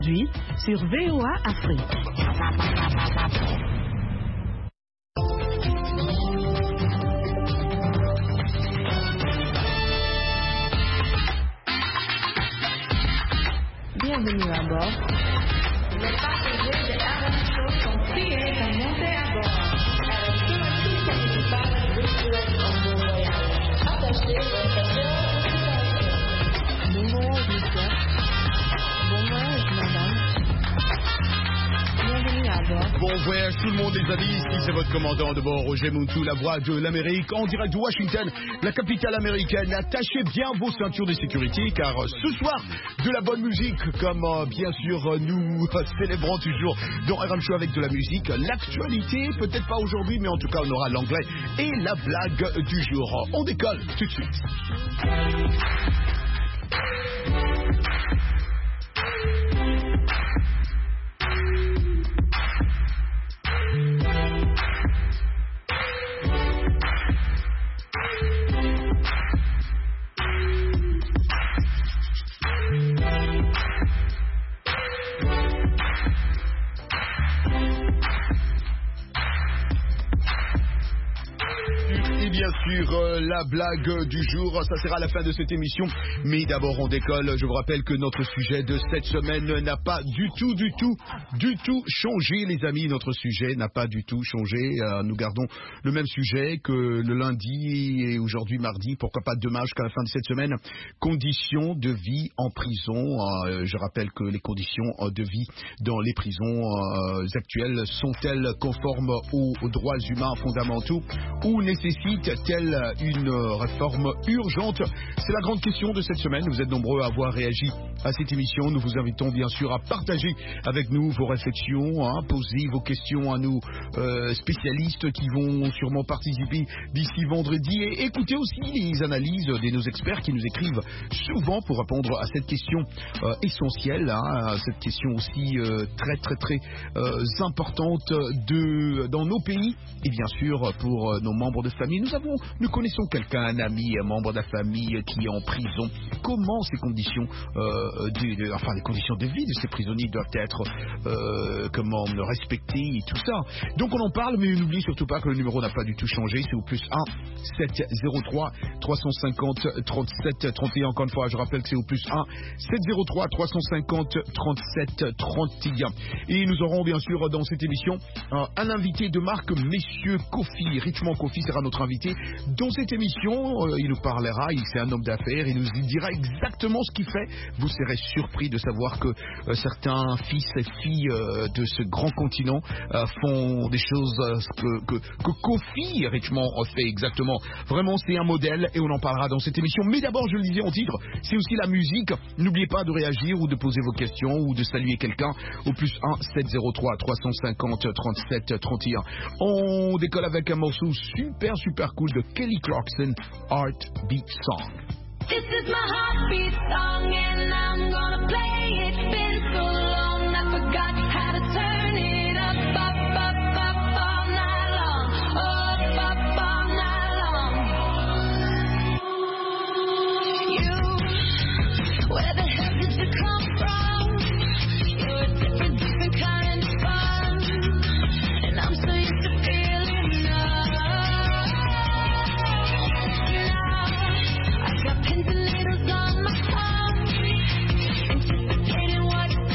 Aujourd'hui sur VOA Afrique. Bienvenue à bord. Les passagers de Aerométro sont priés de monter à bord. Aerométro principal reçoit en bon voyage. Attachez votre ceinture. Bon voyage, monsieur. Bon voyage, madame. Bienvenue à bord. Bon voyage tout le monde les amis, ici c'est votre commandant de bord Roger Muntu, la voix de l'Amérique, en direct de Washington, la capitale américaine. Attachez bien vos ceintures de sécurité car ce soir, de la bonne musique, comme bien sûr nous célébrons toujours dans RM Show avec de la musique. L'actualité, peut-être pas aujourd'hui, mais en tout cas on aura l'anglais et la blague du jour. On décolle tout de suite. Bien sûr, la blague du jour, ça sera à la fin de cette émission. Mais d'abord, on décolle. Je vous rappelle que notre sujet de cette semaine n'a pas du tout changé, les amis. Notre sujet n'a pas du tout changé. Nous gardons le même sujet que le lundi et aujourd'hui mardi. Pourquoi pas demain jusqu'à la fin de cette semaine. Conditions de vie en prison. Je rappelle que les conditions de vie dans les prisons actuelles sont-elles conformes aux droits humains fondamentaux ou nécessitent-elles une réforme urgente? C'est la grande question de cette semaine. Vous êtes nombreux à avoir réagi à cette émission. Nous vous invitons bien sûr à partager avec nous vos réflexions, poser vos questions à nos spécialistes qui vont sûrement participer d'ici vendredi et écouter aussi les analyses de nos experts qui nous écrivent souvent pour répondre à cette question essentielle, cette question aussi très importante dans nos pays et bien sûr pour nos membres de famille. Nous connaissons quelqu'un, un ami, un membre de la famille qui est en prison. Comment ces conditions, les conditions de vie de ces prisonniers doivent être respectées et tout ça. Donc on en parle, mais n'oubliez surtout pas que le numéro n'a pas du tout changé. C'est au plus 1 703 350 37 31. Encore une fois, je rappelle que c'est au plus 1 703 350 37 31. Et nous aurons bien sûr dans cette émission un invité de marque, Messieurs Kofi. Richmond Kofi sera notre invité dans cette émission. Il nous parlera, c'est un homme d'affaires, il nous dira exactement ce qu'il fait. Vous serez surpris de savoir que certains fils et filles de ce grand continent font des choses que Kofi Richmond fait exactement. Vraiment, c'est un modèle et on en parlera dans cette émission. Mais d'abord, je le disais en titre, c'est aussi la musique. N'oubliez pas de réagir ou de poser vos questions ou de saluer quelqu'un au plus 1 703 350 37 31. On décolle avec un morceau super cool de Kelly Clarkson, Heartbeat Song. This is my heartbeat song and I'm gonna play it. Been so long I forgot how to turn it up all night long. Up all night long. You, where the hell did you come from? You're a different kind of fun. And I'm so used to feeling love. Now I got pins and needles on my tongue, anticipating what's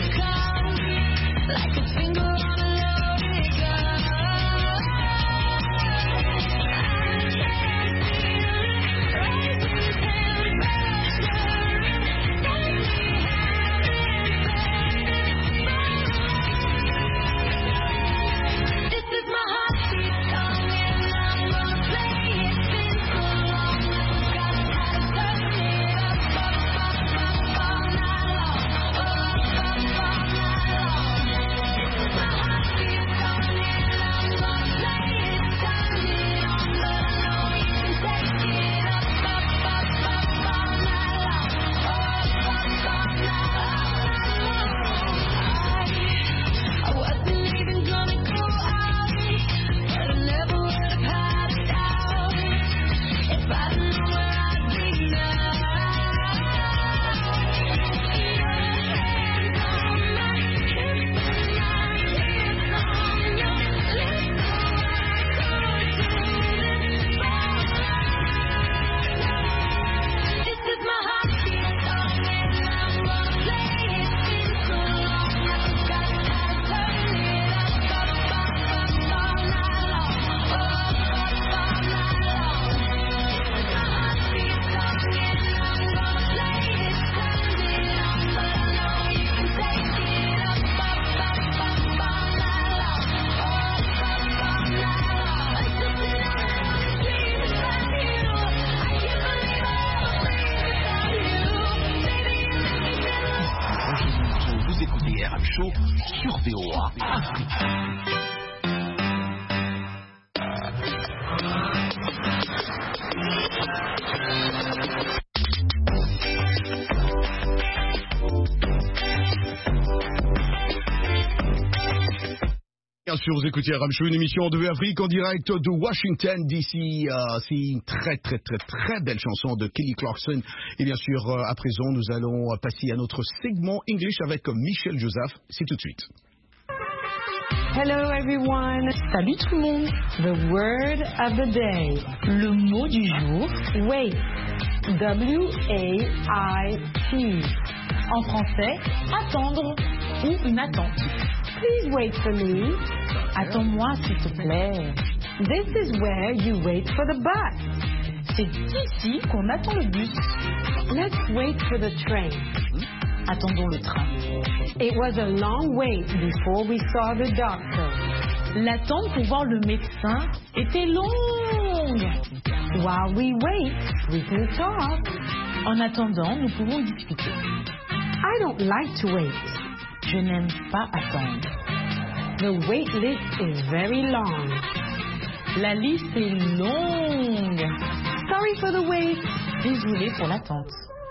RM Show sur VOA Afrique. Bien sûr, vous écoutez RM Show, une émission de Afrique en direct de Washington DC. C'est une très belle chanson de Kelly Clarkson. Et bien sûr, à présent, nous allons passer à notre segment English avec Michel Joseph. C'est tout de suite. Hello everyone. Salut tout le monde. The word of the day. Le mot du jour. Wait. W-A-I-T. En français, attendre ou une attente. Please wait for me. Attends-moi s'il te plaît. This is where you wait for the bus. C'est ici qu'on attend le bus. Let's wait for the train. Attendons le train. It was a long wait before we saw the doctor. L'attente pour voir le médecin était longue. While we wait, we can talk. En attendant, nous pouvons discuter. I don't like to wait. Je n'aime pas attendre. The wait list is very long. La liste est longue. Sorry for the wait. Désolé pour l'attente.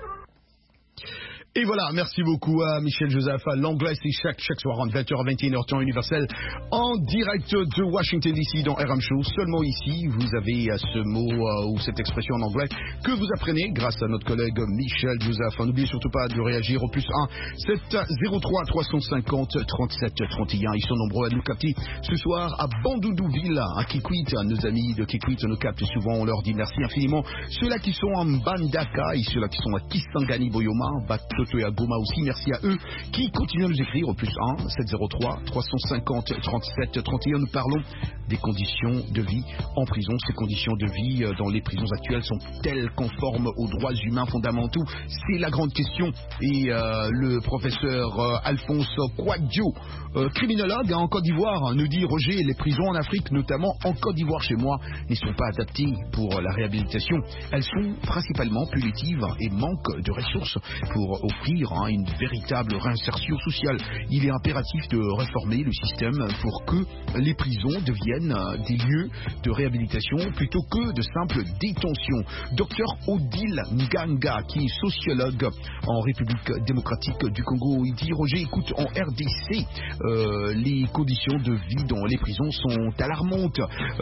Et voilà, merci beaucoup à Michel Joseph. L'anglais, c'est chaque soir entre 20h à 21h temps universel en direct de Washington DC dans RM Show. Seulement ici, vous avez ce mot ou cette expression en anglais que vous apprenez grâce à notre collègue Michel Joseph. N'oubliez surtout pas de réagir au plus 1 703 350 37 31. Ils sont nombreux à nous capter ce soir à Bandoudouville, à Kikwit. Nos amis de Kikwit nous captent souvent. On leur dit merci infiniment. Ceux-là qui sont en Mbandaka et ceux-là qui sont à Kisangani Boyoma, et à Goma aussi, merci à eux qui continuent à nous écrire au plus 1 703 350 37 31. Nous parlons des conditions de vie en prison. Ces conditions de vie dans les prisons actuelles sont-elles conformes aux droits humains fondamentaux? C'est la grande question. Et le professeur Alphonse Kouadio, criminologue en Côte d'Ivoire, nous dit: Roger, les prisons en Afrique, notamment en Côte d'Ivoire chez moi, ne sont pas adaptées pour la réhabilitation. Elles sont principalement punitives et manquent de ressources pour offrir une véritable réinsertion sociale. Il est impératif de réformer le système pour que les prisons deviennent des lieux de réhabilitation plutôt que de simples détentions. Docteur Odile Nganga, qui est sociologue en République démocratique du Congo, il dit: Roger, écoute, en RDC, les conditions de vie dans les prisons sont alarmantes.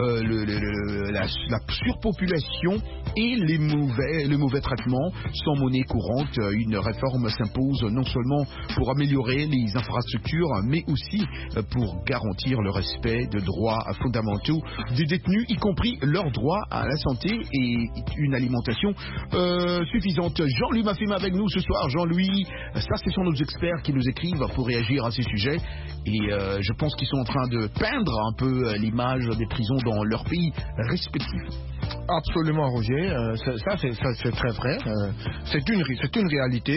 La surpopulation et le mauvais traitement sont monnaie courante. Une réforme s'impose non seulement pour améliorer les infrastructures, mais aussi pour garantir le respect de droits fondamentaux des détenus, y compris leur droit à la santé et une alimentation suffisante. Jean-Louis Mafima avec nous ce soir. Jean-Louis, ça ce sont nos experts qui nous écrivent pour réagir à ces sujets et je pense qu'ils sont en train de peindre un peu l'image des prisons dans leur pays respectif. Absolument, Roger. Ça c'est très vrai. C'est une réalité.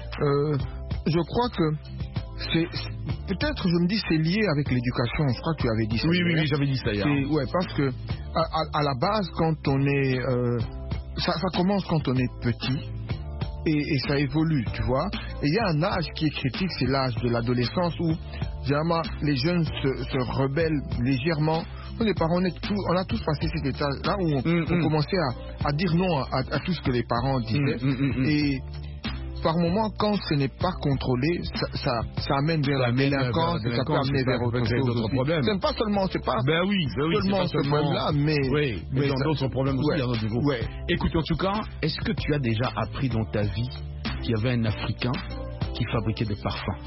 Je crois que peut-être, je me dis, c'est lié avec l'éducation. Je crois que tu avais dit ça. Oui, j'avais dit ça hier. Ouais, parce que à la base, quand on est, ça commence quand on est petit et ça évolue, tu vois. Et il y a un âge qui est critique, c'est l'âge de l'adolescence où généralement les jeunes se rebellent légèrement. Les parents, on a tous passé cet état-là où on commençait à dire non à tout ce que les parents disaient. Et par moment, quand ce n'est pas contrôlé, ça amène vers la délinquance, ça peut amener vers autre chose. C'est pas seulement, seulement ce problème-là, mais dans d'autres problèmes aussi, à notre niveau. Ouais. Écoute, en tout cas, est-ce que tu as déjà appris dans ta vie qu'il y avait un Africain qui fabriquait des parfums?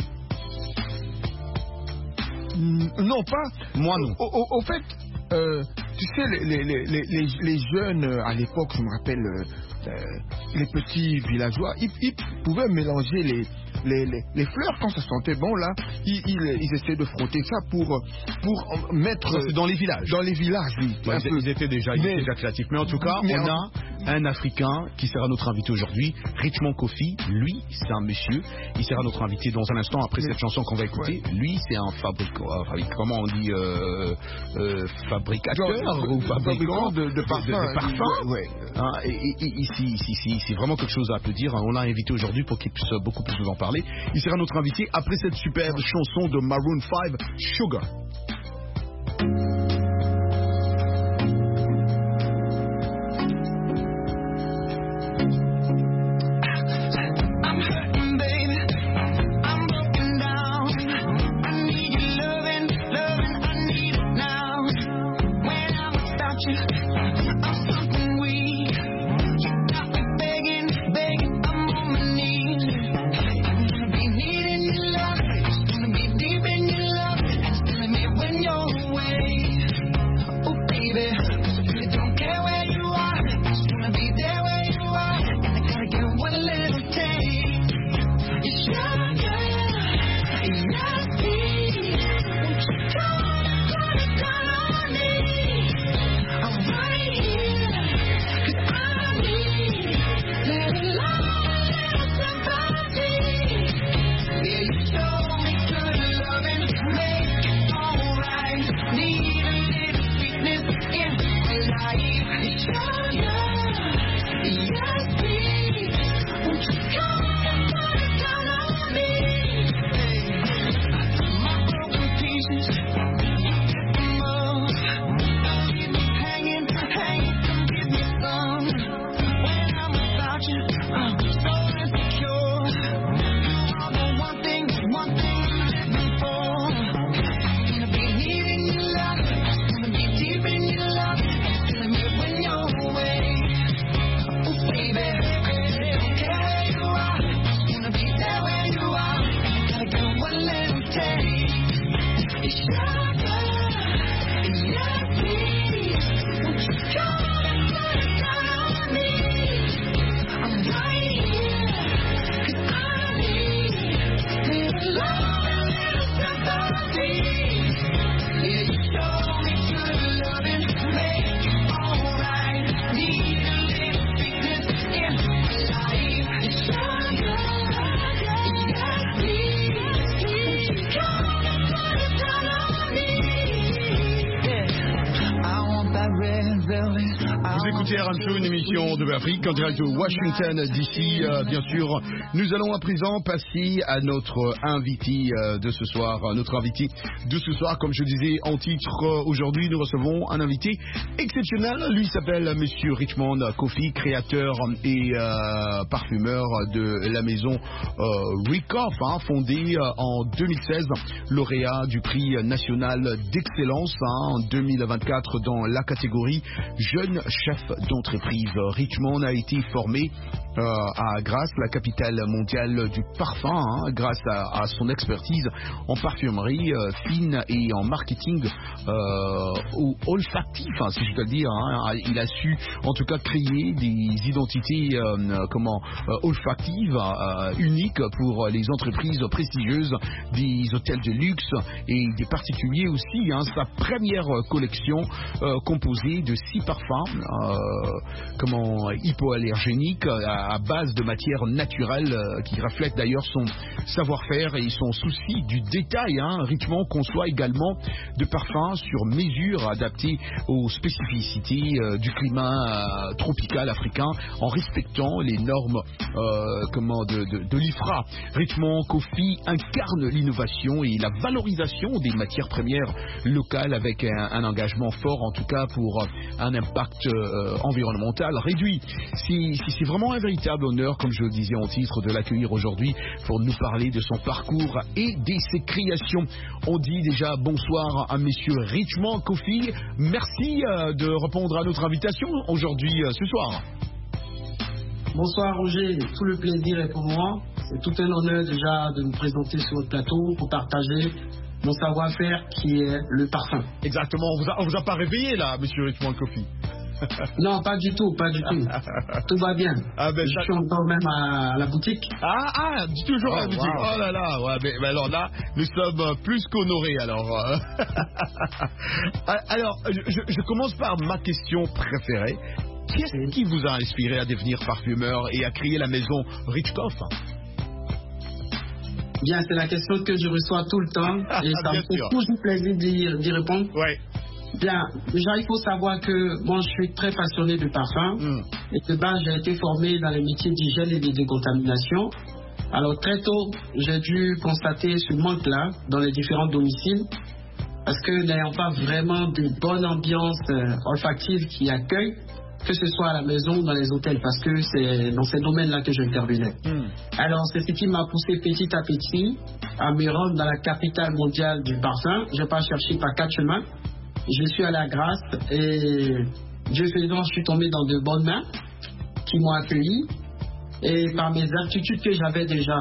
Non, pas. Moi, non. Au fait, tu sais, les jeunes, à l'époque, je me rappelle, les petits villageois, ils pouvaient mélanger les fleurs quand ça sentait bon, là. Ils essaient de frotter ça pour mettre... Ça, c'est dans les villages. Dans les villages, oui. Ils étaient déjà créatifs. Mais en tout cas, on a un Africain qui sera notre invité aujourd'hui, Richmond Kofi. Lui, c'est un monsieur. Il sera notre invité dans un instant après cette chanson qu'on va écouter. Lui, c'est un comment on dit, fabricateur ou fabricant de parfums. Ouais. Hein, et c'est vraiment quelque chose à applaudir. On l'a invité aujourd'hui pour qu'il puisse beaucoup plus nous en parler. Il sera notre invité après cette superbe chanson de Maroon 5, Sugar. Une émission de Afrique en direct de Washington DC. Bien sûr, nous allons à présent passer à notre invité de ce soir. Notre invité de ce soir, comme je disais en titre, aujourd'hui nous recevons un invité exceptionnel. Lui s'appelle Monsieur Richmond Kofi, créateur et parfumeur de la maison Rikoff, fondée en 2016, lauréat du prix national d'excellence en 2024 dans la catégorie jeune chef d'entreprise. Richmond a été formé à Grasse, la capitale mondiale du parfum, grâce à son expertise en parfumerie fine et en marketing olfactif, si je peux le dire. Il a su en tout cas créer des identités olfactives uniques pour les entreprises prestigieuses, des hôtels de luxe et des particuliers aussi. Sa première collection composée de 6 parfums hypoallergéniques à base de matières naturelles qui reflètent d'ailleurs son savoir-faire et son souci du détail. Richmond conçoit également de parfums sur mesure adaptés aux spécificités du climat tropical africain en respectant les normes de l'IFRA. Richmond Kofi incarne l'innovation et la valorisation des matières premières locales avec un engagement fort en tout cas pour un impact environnemental réduit. C'est vraiment un véritable honneur, comme je le disais en titre, de l'accueillir aujourd'hui pour nous parler de son parcours et de ses créations. On dit déjà bonsoir à Monsieur Richmond Kofi. Merci de répondre à notre invitation aujourd'hui, ce soir. Bonsoir Roger, tout le plaisir est pour moi. C'est tout un honneur déjà de me présenter sur votre plateau pour partager mon savoir-faire qui est le parfum. Exactement, on vous a pas réveillé là, Monsieur Richmond Kofi? Non, pas du tout. Tout va bien. Je suis encore même à la boutique. Toujours à la boutique. Wow. Oh là là, ouais, mais alors là, nous sommes plus qu'honorés alors. Alors, je commence par ma question préférée. Qu'est-ce qui vous a inspiré à devenir parfumeur et à créer la maison Richkoff? Bien, c'est la question que je reçois tout le temps et ça me fait toujours plaisir d'y répondre. Ouais. Bien, déjà il faut savoir que moi je suis très passionné de parfum et de base j'ai été formé dans les métiers d'hygiène et de décontamination. Alors très tôt, j'ai dû constater ce manque-là dans les différents domiciles parce que n'ayant pas vraiment de bonne ambiance olfactive qui accueille, que ce soit à la maison ou dans les hôtels, parce que c'est dans ces domaines-là que j'intervenais. Alors, c'est ce qui m'a poussé petit à petit à me rendre dans la capitale mondiale du parfum. Je n'ai pas cherché par 4 chemins. Je suis allé à Grasse et Dieu faisant, je suis tombé dans de bonnes mains qui m'ont accueilli. Et par mes aptitudes que j'avais déjà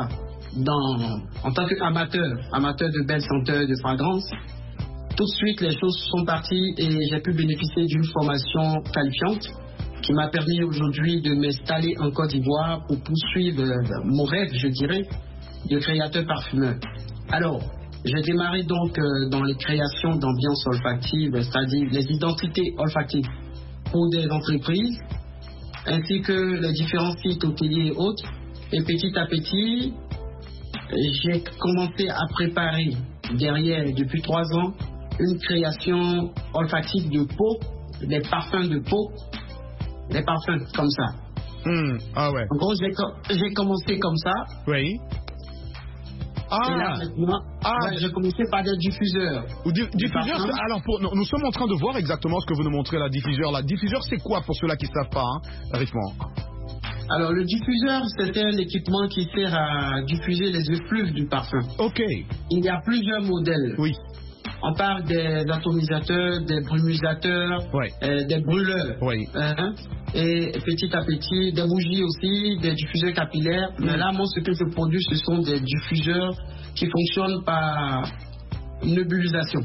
en tant qu'amateur de belles senteurs, de fragrances, tout de suite les choses sont parties et j'ai pu bénéficier d'une formation qualifiante qui m'a permis aujourd'hui de m'installer en Côte d'Ivoire pour poursuivre mon rêve, je dirais, de créateur parfumeur. Alors, j'ai démarré donc dans les créations d'ambiance olfactive, c'est-à-dire les identités olfactives pour des entreprises, ainsi que les différents sites hôteliers et autres. Et petit à petit, j'ai commencé à préparer derrière, depuis 3 ans, une création olfactive de peau, des parfums de peau, des parfums comme ça. Ah ouais. En gros, j'ai commencé comme ça. Oui. Et là, maintenant, j'ai commencé par des diffuseurs. Diffuseur, alors nous sommes en train de voir exactement ce que vous nous montrez, la diffuseur. La diffuseur, c'est quoi pour ceux-là qui ne savent pas, Richemont? Alors, le diffuseur, c'est un équipement qui sert à diffuser les effluves du parfum. Ok. Il y a plusieurs modèles. Oui. On parle des atomisateurs, des brumisateurs, des brûleurs. Oui. Et petit à petit, des bougies aussi, des diffuseurs capillaires. Mais là, moi, ce que je produis, ce sont des diffuseurs qui fonctionnent par nébulisation.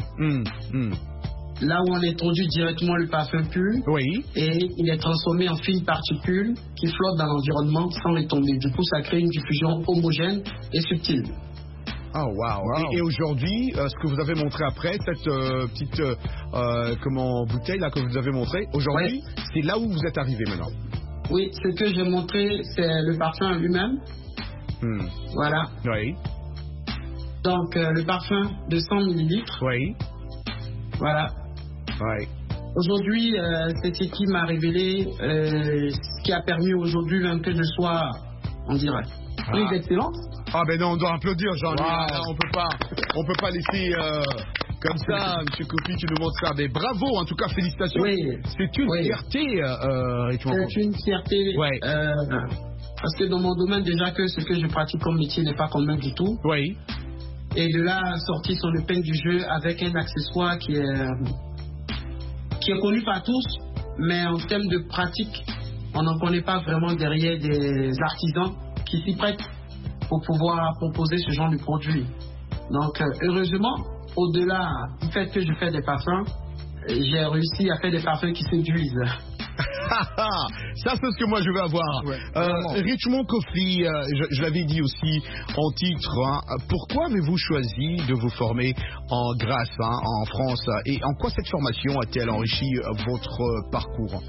Là où on introduit directement le parfum pur, et il est transformé en fines particules qui flottent dans l'environnement sans retomber. Du coup, ça crée une diffusion homogène et subtile. Oh wow. Et aujourd'hui, ce que vous avez montré après, cette petite bouteille là que vous avez montré, aujourd'hui, c'est là où vous êtes arrivé maintenant. Oui, ce que j'ai montré, c'est le parfum lui-même. Voilà. Oui. Donc le parfum de 100 ml. Oui. Voilà. Oui. Aujourd'hui, c'est ce qui m'a révélé, ce qui a permis aujourd'hui même que je sois, on dirait, plus d'excellence. Ah ben non, on doit applaudir, Jean-Louis. On peut pas laisser comme ça, M. Kofi, tu nous montres ça. Mais bravo, en tout cas, félicitations. Oui. C'est une fierté, Richemont. C'est une fierté. Parce que dans mon domaine, déjà que ce que je pratique comme métier n'est pas commun du tout. Oui. Et de là, sortir son épingle du jeu avec un accessoire qui est connu par tous, mais en termes de pratique, on n'en connaît pas vraiment derrière des artisans qui s'y prêtent pour pouvoir proposer ce genre de produit. Donc, heureusement, au-delà du fait que je fais des parfums, j'ai réussi à faire des parfums qui séduisent. Ça, c'est ce que moi je veux avoir. Richemont Kofi, je l'avais dit aussi en titre, pourquoi avez-vous choisi de vous former en Grasse, en France, et en quoi cette formation a-t-elle enrichi votre parcours?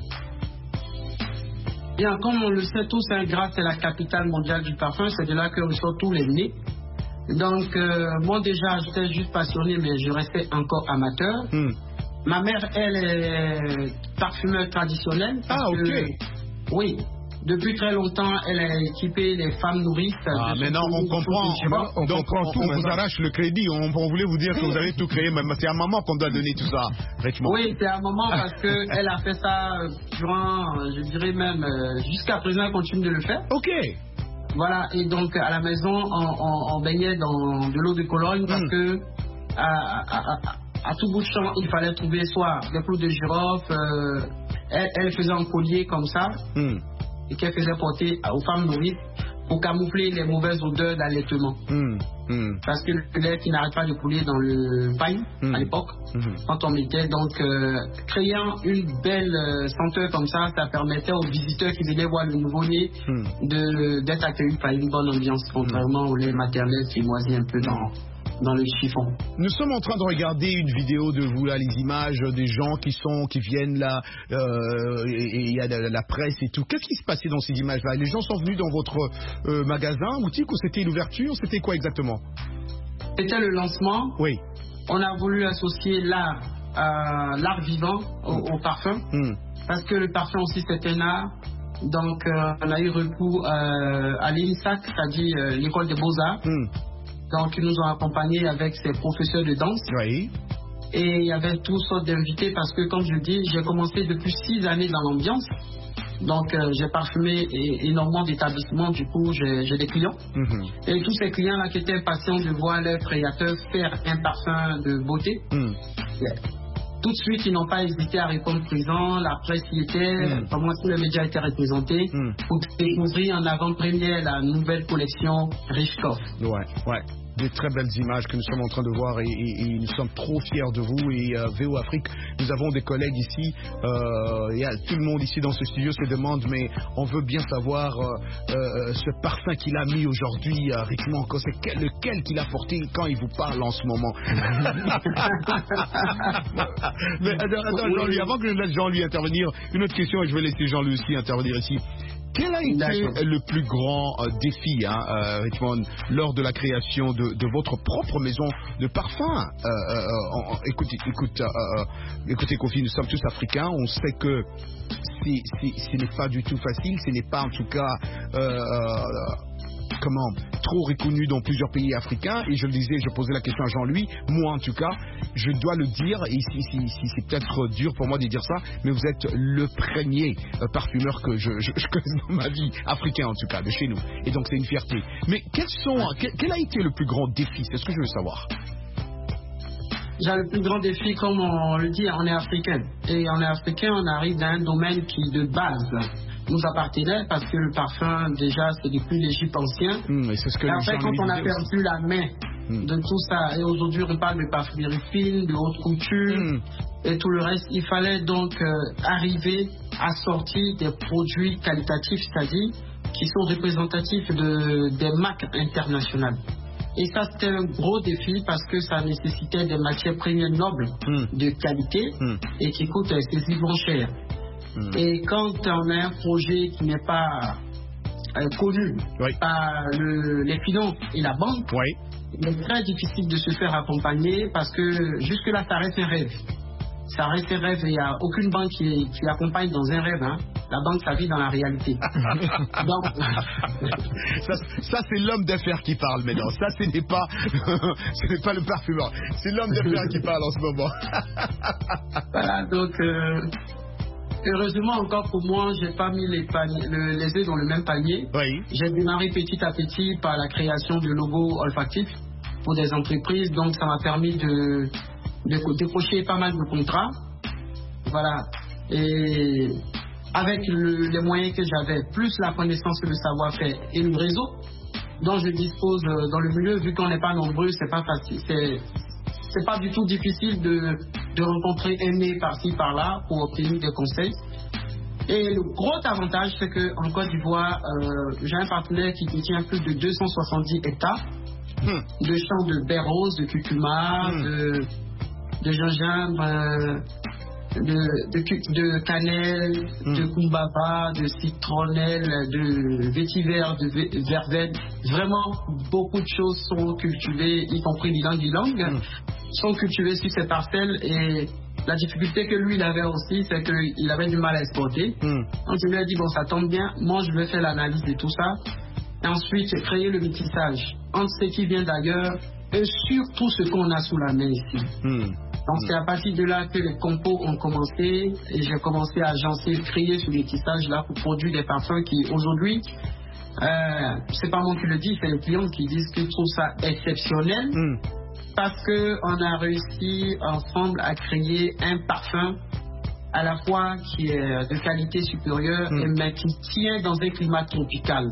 Bien, comme on le sait tous, Grasse est la capitale mondiale du parfum, c'est de là que ressortent tous les nez. Donc, moi déjà, j'étais juste passionné, mais je restais encore amateur. Ma mère, elle est parfumeur traditionnelle. Oui, depuis très longtemps, elle a équipé les femmes nourrices. Maintenant, on comprend. Donc, on vous arrache le crédit. On voulait vous dire que vous avez tout créé. Mais c'est à un moment qu'on doit donner tout ça, Richemont. Oui, c'est à un moment parce qu'elle a fait ça durant, je dirais même, jusqu'à présent, elle continue de le faire. Ok. Voilà, et donc à la maison, on baignait dans de l'eau de Cologne parce que à tout bout de champ, il fallait trouver soit des clous de girofle, elle faisait un collier comme ça, et qu'elle faisait porter aux femmes nourrices pour camoufler les mauvaises odeurs d'allaitement. Parce que le lait qui n'arrête pas de couler dans le paille à l'époque, quand on mettait, donc créant une belle senteur comme ça, ça permettait aux visiteurs qui venaient voir le nouveau-né d'être accueillis par une bonne ambiance, contrairement au lait maternel qui moisit un peu dans le chiffon. Nous sommes en train de regarder une vidéo de vous là, les images des gens qui viennent là, et il y a la presse et tout. Qu'est-ce qui se passait dans ces images-là? Les gens sont venus dans votre magasin, boutique, ou c'était l'ouverture? C'était quoi exactement? C'était le lancement. Oui. On a voulu associer l'art vivant au parfum, parce que le parfum aussi c'est un art. Donc on a eu recours à l'INSAC, c'est-à-dire l'école des beaux-arts. Donc ils nous ont accompagnés avec ses professeurs de danse. Oui. Et il y avait toutes sortes d'invités parce que, comme je dis, j'ai commencé depuis 6 années dans l'ambiance. Donc j'ai parfumé énormément d'établissements, du coup j'ai des clients. Et tous ces clients-là qui étaient impatients de voir leur créateur faire un parfum de beauté, tout de suite ils n'ont pas hésité à répondre présent. La presse y était, vraiment tous les médias étaient représentés pour découvrir en avant-première la nouvelle collection Richkoff. Ouais. Des très belles images que nous sommes en train de voir et nous sommes trop fiers de vous. Et VO Afrique, nous avons des collègues ici, tout le monde ici dans ce studio se demande, mais on veut bien savoir ce parfum qu'il a mis aujourd'hui, Richmond, c'est lequel qu'il a porté quand il vous parle en ce moment. Mais attends, Jean-Louis, avant que je laisse Jean-Louis intervenir, une autre question et je vais laisser Jean-Louis aussi intervenir ici. Quel a été le plus grand défi, Richmond, lors de la création de votre propre maison de parfum? Écoutez, Kofi, nous sommes tous africains. On sait que ce n'est pas du tout facile. Ce n'est pas en tout cas trop reconnu dans plusieurs pays africains. Et je le disais, je posais la question à Jean-Louis. Moi, en tout cas, je dois le dire, et c'est peut-être dur pour moi de dire ça, mais vous êtes le premier parfumeur que je connais dans ma vie, africain en tout cas, de chez nous. Et donc, c'est une fierté. Mais quel a été le plus grand défi? C'est ce que je veux savoir. Le plus grand défi, comme on le dit, on est africain. Et on est africain, on arrive dans un domaine qui, de base, nous appartenait, parce que le parfum, déjà, c'est depuis l'Égypte ancien. Et après, quand on a perdu la main de tout ça, et aujourd'hui, on parle de parfumerie fine, de haute couture, et tout le reste, il fallait donc arriver à sortir des produits qualitatifs, c'est-à-dire qui sont représentatifs des marques internationales. Et ça, c'était un gros défi parce que ça nécessitait des matières premières nobles de qualité et qui coûtent excessivement cher. Et quand on a un projet qui n'est pas connu par les finances et la banque, il est très difficile de se faire accompagner parce que jusque-là, ça reste un rêve. Ça reste un rêve et il n'y a aucune banque qui accompagne dans un rêve. La banque, ça vit dans la réalité. Donc... ça c'est l'homme d'affaires qui parle maintenant. Ça, ce n'est pas le parfumeur. C'est l'homme d'affaires qui parle en ce moment. Voilà, donc... heureusement encore pour moi, j'ai pas mis les œufs dans le même panier. J'ai démarré petit à petit par la création de logos olfactifs pour des entreprises. Donc ça m'a permis de décrocher pas mal de contrats. Voilà. Et avec les moyens que j'avais, plus la connaissance, le savoir-faire et le réseau dont je dispose dans le milieu, vu qu'on n'est pas nombreux, c'est pas facile. C'est pas du tout difficile de rencontrer un nez par-ci par-là pour obtenir des conseils. Et le gros avantage, c'est qu'en Côte d'Ivoire, j'ai un partenaire qui détient plus de 270 hectares de champs de baies roses, de curcuma, de gingembre, de cannelle, de kumbaba, de citronnelle, de vétiver, de verveine. Vraiment, beaucoup de choses sont cultivées, y compris l'ylang-ylang, sont cultivées sur ces parcelles. Et la difficulté que lui il avait aussi, c'est qu'il avait du mal à exporter. Donc je lui ai dit, bon, ça tombe bien, moi je vais faire l'analyse de tout ça. Et ensuite, créer le métissage entre ce qui vient d'ailleurs et surtout ce qu'on a sous la main ici. Donc c'est à partir de là que les compos ont commencé et j'ai commencé à agencer, créer ce métissage là pour produire des parfums qui aujourd'hui, c'est pas moi qui le dis, c'est les clients qui disent qu'ils trouvent ça exceptionnel parce qu'on a réussi ensemble à créer un parfum à la fois qui est de qualité supérieure mais qui tient dans un climat tropical.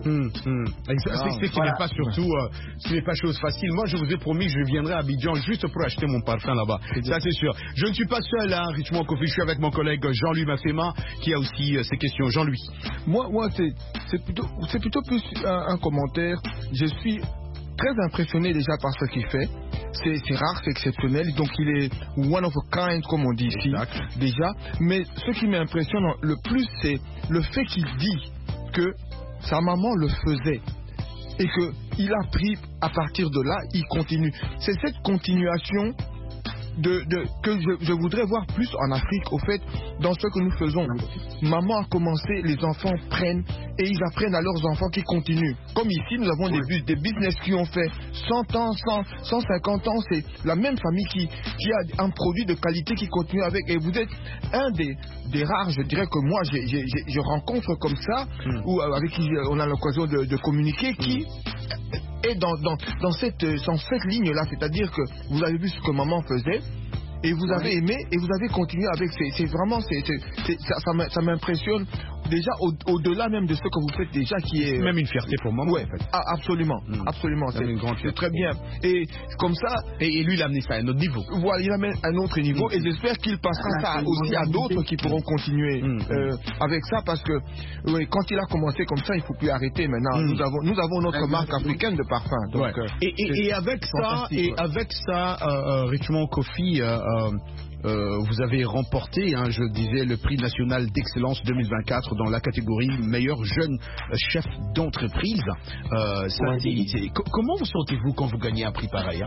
Ce n'est pas chose facile. Moi, je vous ai promis, je viendrai à Abidjan juste pour acheter mon parfum là-bas. Ça, c'est sûr. Je ne suis pas seul, Richmond Kofi. Je suis avec mon collègue Jean-Louis Mafema qui a aussi ces questions. Jean-Louis. Moi, c'est plutôt plus un commentaire. Je suis très impressionné déjà par ce qu'il fait. c'est rare, c'est exceptionnel. Donc il est one of a kind, comme on dit ici, déjà. Mais ce qui m'impressionne le plus, c'est le fait qu'il dit que sa maman le faisait. Et qu'il a pris, à partir de là, il continue. C'est cette continuation que je voudrais voir plus en Afrique, au fait, dans ce que nous faisons. Maman a commencé, les enfants prennent et ils apprennent à leurs enfants qui continuent. Comme ici, nous avons des business qui ont fait 100 ans, 150 ans. C'est la même famille qui a un produit de qualité qui continue avec. Et vous êtes un des rares, je dirais, que moi, je rencontre comme ça, ou avec qui on a l'occasion de communiquer, qui est dans cette ligne-là. C'est-à-dire que vous avez vu ce que maman faisait, et vous avez aimé, et vous avez continué avec. C'est vraiment, ça m'impressionne déjà au-delà même de ce que vous faites déjà, qui est même une fierté pour maman. Ouais, en fait. Absolument, absolument. C'est très bien. Et comme ça, et lui il a amené ça à un autre niveau. Voilà, il amène à un autre niveau, et j'espère qu'il passera ça aussi à d'autres qui pourront continuer avec ça, parce que quand il a commencé comme ça, il ne faut plus arrêter maintenant. Nous avons notre marque africaine de parfum. Donc, et avec ça, Richmond Kofi, vous avez remporté, je disais, le prix national d'excellence 2024 dans la catégorie meilleur jeune chef d'entreprise. Comment vous sentez-vous quand vous gagnez un prix pareil?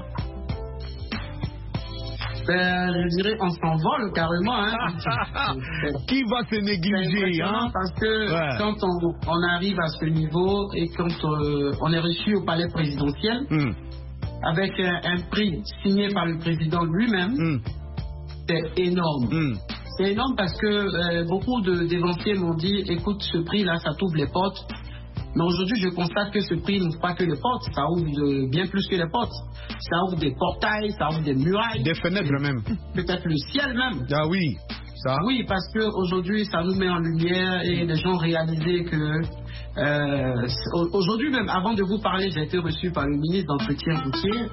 Je dirais on s'envole carrément. Qui va se négliger, parce que quand on arrive à ce niveau et quand on est reçu au palais présidentiel avec un prix signé par le président lui-même, c'est énorme. C'est énorme parce que beaucoup d'évanciers m'ont dit, écoute, ce prix-là, ça t'ouvre les portes. Mais aujourd'hui, je constate que ce prix n'ouvre pas que les portes, ça ouvre bien plus que les portes. Ça ouvre des portails, ça ouvre des murailles. Des fenêtres même. Peut-être le ciel même. Ah oui, ça. Oui, parce qu'aujourd'hui, ça nous met en lumière et les gens réalisaient que... aujourd'hui même, avant de vous parler, j'ai été reçu par le ministre d'entretien routier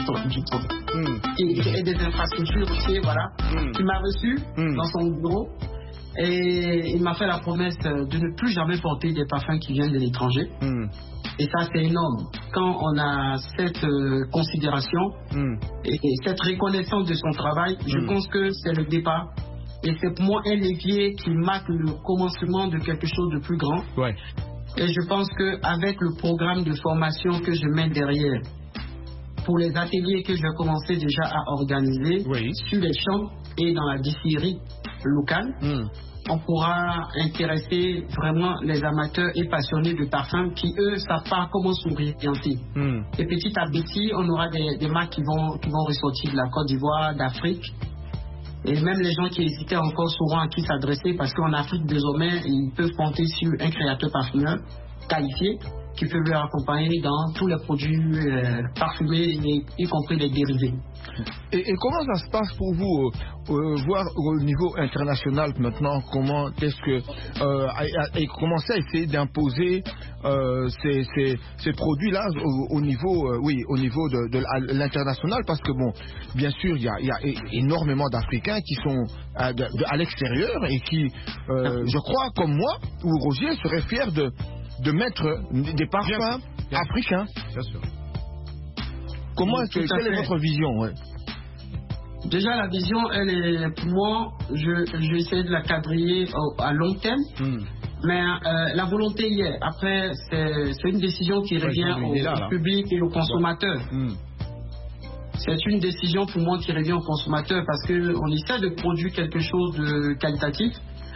et des infrastructures routières, voilà, qui m'a reçu dans son bureau. Et il m'a fait la promesse de ne plus jamais porter des parfums qui viennent de l'étranger. Et ça, c'est énorme. Quand on a cette considération et cette reconnaissance de son travail, je pense que c'est le départ. Et c'est pour moi un levier qui marque le commencement de quelque chose de plus grand. Et je pense qu'avec le programme de formation que je mets derrière, pour les ateliers que je vais commencer déjà à organiser sur les champs et dans la distillerie locale, on pourra intéresser vraiment les amateurs et passionnés de parfums qui, eux, savent pas comment s'orienter. Et petit à petit, on aura des marques qui vont ressortir de la Côte d'Ivoire, d'Afrique. Et même les gens qui hésitaient encore sauront à qui s'adresser, parce qu'en Afrique, désormais, ils peuvent compter sur un créateur parfumeur qualifié qui peut leur accompagner dans tous les produits parfumés, y compris les dérivés. Et comment ça se passe pour vous, voir au niveau international maintenant, comment est-ce que commencer à essayer d'imposer ces produits-là au niveau de l'international, parce que bon, bien sûr, il y a énormément d'Africains qui sont à l'extérieur et qui, je crois, comme moi ou Roger, seraient fiers de mettre des parfums africains. Bien sûr. Quelle est votre vision? Déjà, la vision, elle est, pour moi, je vais essayer de la quadriller à long terme. Mais la volonté y est. Après, c'est une décision qui revient au public et au consommateur. C'est une décision pour moi qui revient au consommateur, parce qu'on essaie de produire quelque chose de qualitatif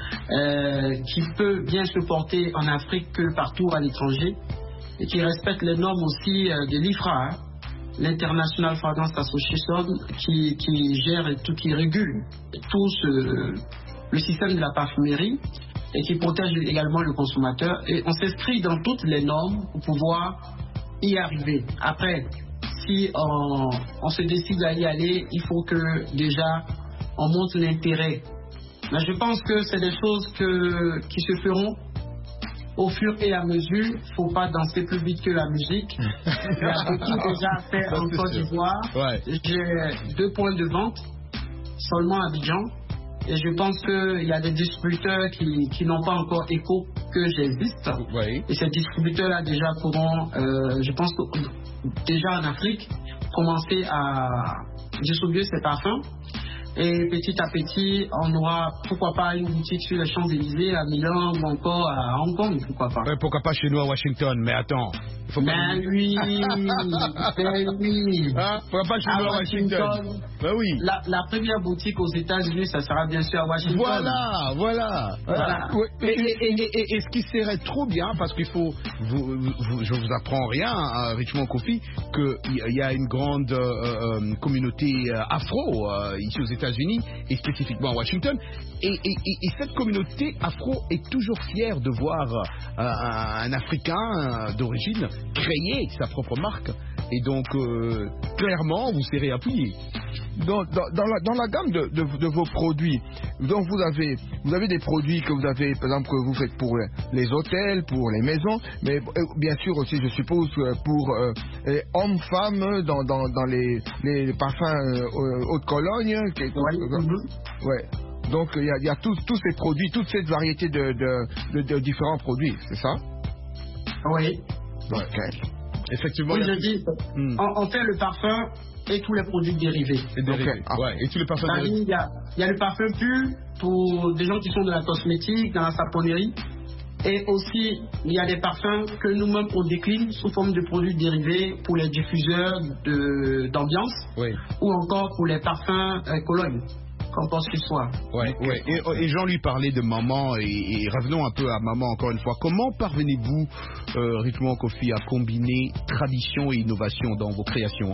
qui peut bien se porter en Afrique que partout à l'étranger, et qui respecte les normes aussi de l'IFRA, l'International Fragrance Association, qui gère et tout, qui régule tout le système de la parfumerie et qui protège également le consommateur. Et on s'inscrit dans toutes les normes pour pouvoir y arriver. Après, si on se décide à y aller, il faut que déjà on montre l'intérêt. Mais je pense que c'est des choses qui se feront au fur et à mesure. Il ne faut pas danser plus vite que la musique. Il y a beaucoup déjà fait en Côte d'Ivoire. J'ai 2 points de vente seulement à Abidjan. Et je pense qu'il y a des distributeurs qui n'ont pas encore écho que j'existe. Et ces distributeurs-là déjà pourront, je pense déjà en Afrique, commencer à distribuer ces parfums. Et petit à petit, on aura, pourquoi pas, une boutique sur les Champs-Élysées à Milan ou encore à Hong Kong, pourquoi pas. Pourquoi pas chez nous à Washington, mais attends. Faut pas Ben oui, Hein? Pourquoi pas chez nous à Washington? Ben oui. La première boutique aux États-Unis, ça sera bien sûr à Washington. Voilà. Ouais. Et ce qui serait trop bien, parce qu'il faut, je vous apprends rien à Richmond Coffee, qu'il y a une grande communauté afro ici aux États-Unis et spécifiquement à Washington. Et cette communauté afro est toujours fière de voir un Africain d'origine créer sa propre marque. Et donc, clairement, vous serez appuyé. Dans la gamme de vos produits, donc vous avez des produits que vous avez, par exemple, que vous faites pour les hôtels, pour les maisons, mais bien sûr aussi, je suppose, pour hommes, femmes, dans les parfums haute Cologne. Ouais. Donc il y a tous ces produits, toute cette variété de différents produits, c'est ça? Oui. Okay. Effectivement. Oui, je dis, on fait le parfum et tous les produits dérivés. Et tous les parfums dérivés. Il y a le parfum pur pour des gens qui sont de la cosmétique, dans la saponnerie. Et aussi, il y a des parfums que nous-mêmes on décline sous forme de produits dérivés pour les diffuseurs d'ambiance ou encore pour les parfums Cologne. Qu'on pense qu'il soit. Ouais. Et Jean lui parlait de maman et revenons un peu à maman encore une fois. Comment parvenez-vous, Richmond Coffee, à combiner tradition et innovation dans vos créations?